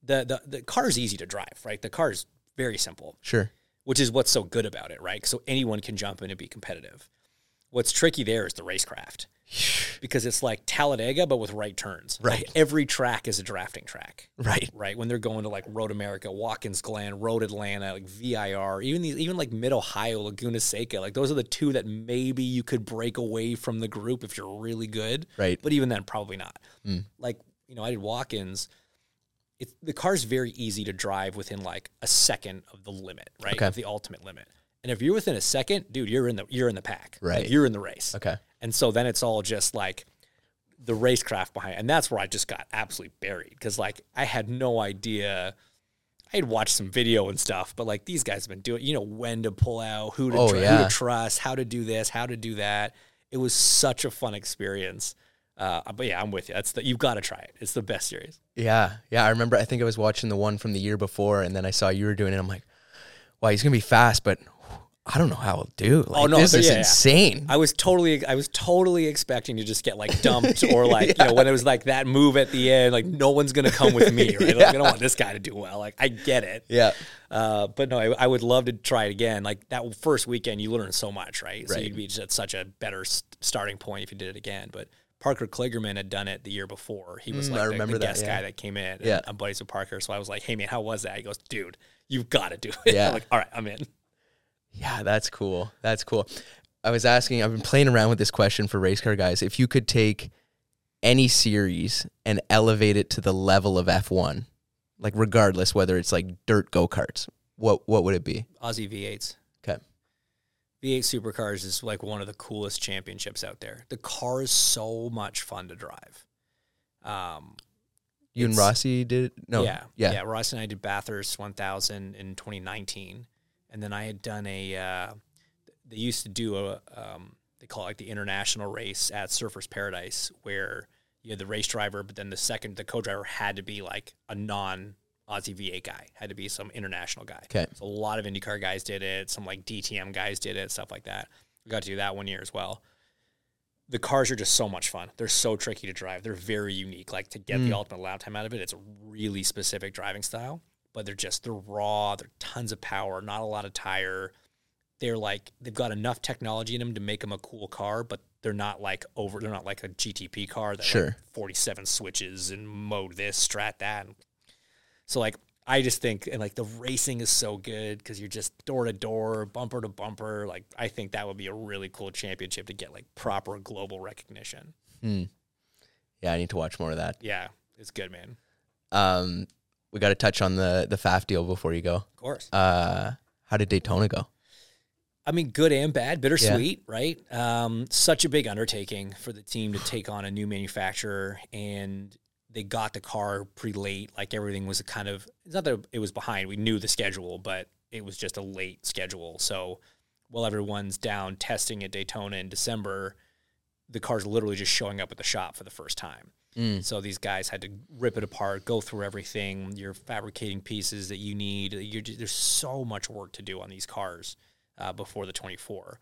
the, the, the car is easy to drive, right? The car is very simple, Sure. which is what's so good about it, right? So anyone can jump in and be competitive. What's tricky there is the racecraft because it's like Talladega, but with right turns. Right. Like every track is a drafting track. Right. Right. When they're going to like Road America, Watkins Glen, Road Atlanta, like V I R, even these, even like Mid Ohio, Laguna Seca, like those are the two that maybe you could break away from the group if you're really good. Right. But even then, probably not. Mm. Like, you know, I did Watkins. It, the car's very easy to drive within like a second of the limit, right? Okay. Of the ultimate limit. And if you're within a second, dude, you're in the you're in the pack. Right. Like, you're in the race. Okay. And so then it's all just like the racecraft behind. And that's where I just got absolutely buried because like I had no idea. I had watched some video and stuff, but like these guys have been doing, you know, when to pull out, who to, Oh, tr- yeah. who to trust, how to do this, how to do that. It was such a fun experience. Uh, but yeah, I'm with you. That's the, you've got to try it. It's the best series. Yeah. Yeah. I remember, I think I was watching the one from the year before, and then I saw you were doing it. I'm like, wow, he's going to be fast, but I don't know how he'll do. Like, Oh, no, this so- is yeah, yeah. insane. I was totally, I was totally expecting to just get like dumped or like, you know, when it was like that move at the end, like no one's going to come with me, right? Like, I don't want this guy to do well. Like I get it. Yeah. Uh, but no, I, I would love to try it again. Like that first weekend, you learn so much, right? So Right. you'd be just at such a better s- starting point if you did it again. But Parker Kligerman had done it the year before. He was Mm, like I the, remember the that, guest yeah. guy that came in. Yeah. And I'm buddies with Parker. So I was like, hey man, how was that? He goes, dude, you've got to do it. Yeah. I'm like, all right, I'm in. Yeah, that's cool. That's cool. I was asking, I've been playing around with this question for race car guys. If you could take any series and elevate it to the level of F one, like regardless whether it's like dirt go-karts, what what would it be? Aussie V eights. Okay. V eight Supercars is like one of the coolest championships out there. The car is so much fun to drive. Um, You and It's- Rossi did it? No. yeah, Yeah. yeah. Ross and I did Bathurst one thousand in twenty nineteen, and then I had done a. Uh, they used to do a. Um, they call it like the international race at Surfers Paradise, where you had the race driver, but then the second, the co-driver had to be like a non Aussie V eight guy, had to be some international guy. Okay. So a lot of IndyCar guys did it. Some like D T M guys did it, stuff like that. We got to do that one year as well. The cars are just so much fun. They're so tricky to drive. They're very unique. Like to get Mm. the ultimate lap time out of it, it's a really specific driving style. But they're just they're raw. They're tons of power. Not a lot of tire. They're like they've got enough technology in them to make them a cool car, but they're not like over. They're not like a G T P car that Sure. like forty-seven switches and mode this, strat that. So like I just think and like the racing is so good because you're just door to door, bumper to bumper. Like I think that would be a really cool championship to get like proper global recognition. Hmm. Yeah, I need to watch more of that. Yeah, it's good, man. Um, we got to touch on the the F A F deal before you go. Of course. Uh, how did Daytona go? I mean, good and bad, bittersweet, right? Um, such a big undertaking for the team to take on a new manufacturer, and they got the car pretty late. Like everything was a kind of, it's not that it was behind. We knew the schedule, but it was just a late schedule. So while everyone's down testing at Daytona in December, the car's literally just showing up at the shop for the first time. Mm. So these guys had to rip it apart, go through everything. You're fabricating pieces that you need. You're just, there's so much work to do on these cars uh, before the twenty-four.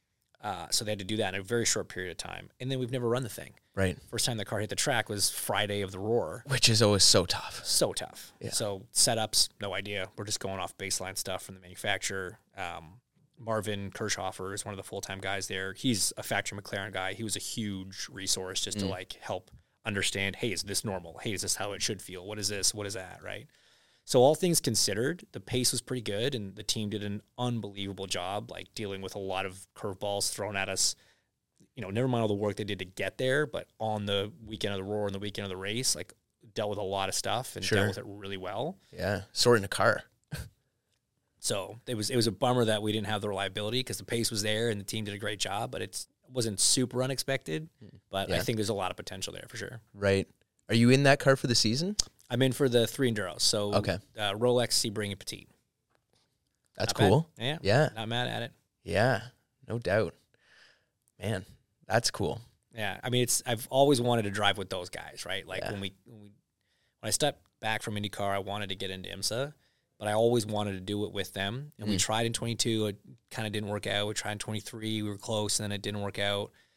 Uh, so they had to do that in a very short period of time. And then we've never run the thing. Right. First time the car hit the track was Friday of the Roar. Which is always so tough. So tough. Yeah. So setups, no idea. We're just going off baseline stuff from the manufacturer. Um, Marvin Kirchhofer is one of the full-time guys there. He's a factory McLaren guy. He was a huge resource just to Mm. like help understand, hey, is this normal? Hey, is this how it should feel? What is this? What is that? Right. So all things considered, the pace was pretty good, and the team did an unbelievable job, like dealing with a lot of curveballs thrown at us. You know, never mind all the work they did to get there, but on the weekend of the Roar and the weekend of the race, like dealt with a lot of stuff and Sure. dealt with it really well. Yeah. Sorting a car. So it was it was a bummer that we didn't have the reliability because the pace was there and the team did a great job, but it's, it wasn't super unexpected. But I Yeah. think there's a lot of potential there for sure. Right. Are you in that car for the season? I'm in for the three enduros. So Okay. uh, Rolex, Sebring, and Petite. That's Not bad. cool. Yeah. Yeah. Not mad at it. Yeah. No doubt. Man, that's cool. Yeah, I mean, it's I've always wanted to drive with those guys, right? Like Yeah. when we, when we when I stepped back from IndyCar, I wanted to get into IMSA, but I always wanted to do it with them. And we Mm. tried in twenty-two, it kind of didn't work out. We tried in twenty-three, we were close, and then it didn't work out.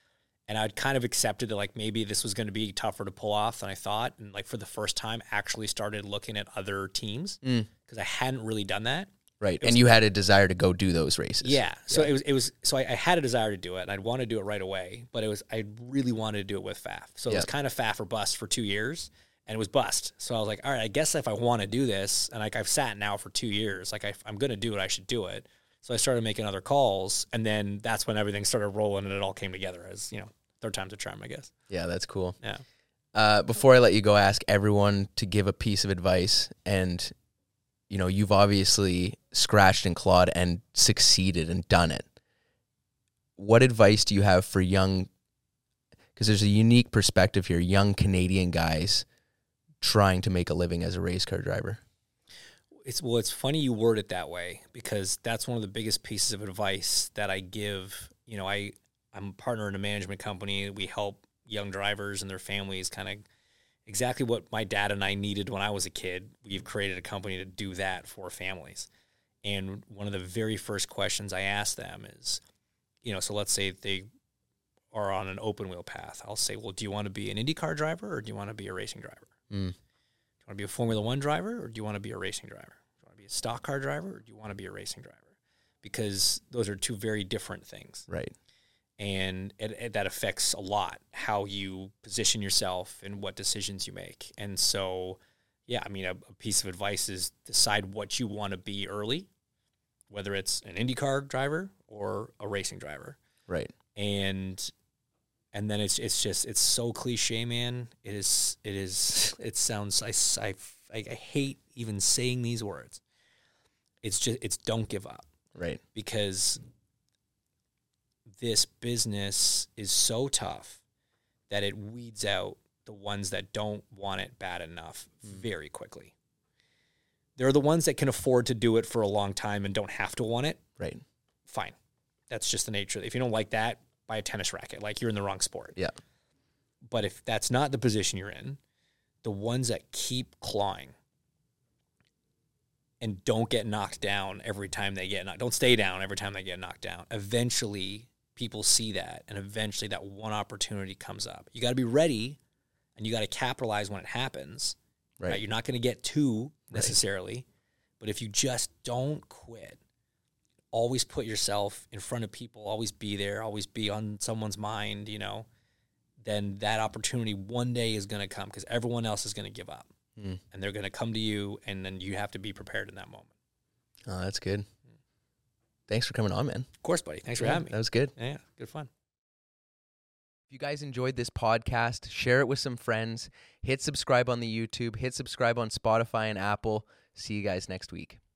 And I'd kind of accepted that like maybe this was going to be tougher to pull off than I thought. And like for the first time, actually started looking at other teams because mm. I hadn't really done that. Right. And you had a desire to go do those races. Yeah. So yeah. it was, it was, so I, I had a desire to do it and I'd want to do it right away, but it was, I really wanted to do it with F A F. So it yeah. was kind of F A F or bust for two years and it was bust. So I was like, all right, I guess if I want to do this and like I've sat now for two years, like I, I'm going to do it, I should do it. So I started making other calls and then that's when everything started rolling and it all came together as, you know, third time's a charm, I guess. Yeah, that's cool. Yeah. Uh, before I let you go, ask everyone to give a piece of advice and you know, you've obviously scratched and clawed and succeeded and done it. What advice do you have for young, because there's a unique perspective here, young Canadian guys trying to make a living as a race car driver? It's well, it's funny you word it that way because that's one of the biggest pieces of advice that I give. You know, I, I'm a partner in a management company. We help young drivers and their families kind of exactly what my dad and I needed when I was a kid. We've created a company to do that for families. And one of the very first questions I ask them is, you know, so let's say they are on an open wheel path. I'll say, well, do you want to be an IndyCar driver or do you want to be a racing driver? Mm. Do you want to be a Formula One driver or do you want to be a racing driver? Do you want to be a stock car driver or do you want to be a racing driver? Because those are two very different things. Right. And it, it, that affects a lot how you position yourself and what decisions you make. And so, yeah, I mean, a, a piece of advice is decide what you want to be early, whether it's an IndyCar driver or a racing driver. Right. And and then it's it's just it's so cliche, man. It is it is it sounds I, I, I hate even saying these words. It's just it's don't give up. Right. Because this business is so tough that it weeds out the ones that don't want it bad enough mm. very quickly. There are the ones that can afford to do it for a long time and don't have to want it. Right. Fine. That's just the nature. If you don't like that, buy a tennis racket. Like you're in the wrong sport. Yeah. But if that's not the position you're in, the ones that keep clawing and don't get knocked down every time they get knocked, don't stay down every time they get knocked down, eventually people see that, and eventually that one opportunity comes up. You got to be ready, and you got to capitalize when it happens. Right. Right? You're not going to get two necessarily, right. But if you just don't quit, always put yourself in front of people, always be there, always be on someone's mind, you know, then that opportunity one day is going to come because everyone else is going to give up, mm. and they're going to come to you, and then you have to be prepared in that moment. Oh, that's good. Thanks for coming on, man. Of course, buddy. Thanks for yeah, having me. That was good. Yeah, good fun. If you guys enjoyed this podcast, share it with some friends. Hit subscribe on the YouTube. Hit subscribe on Spotify and Apple. See you guys next week.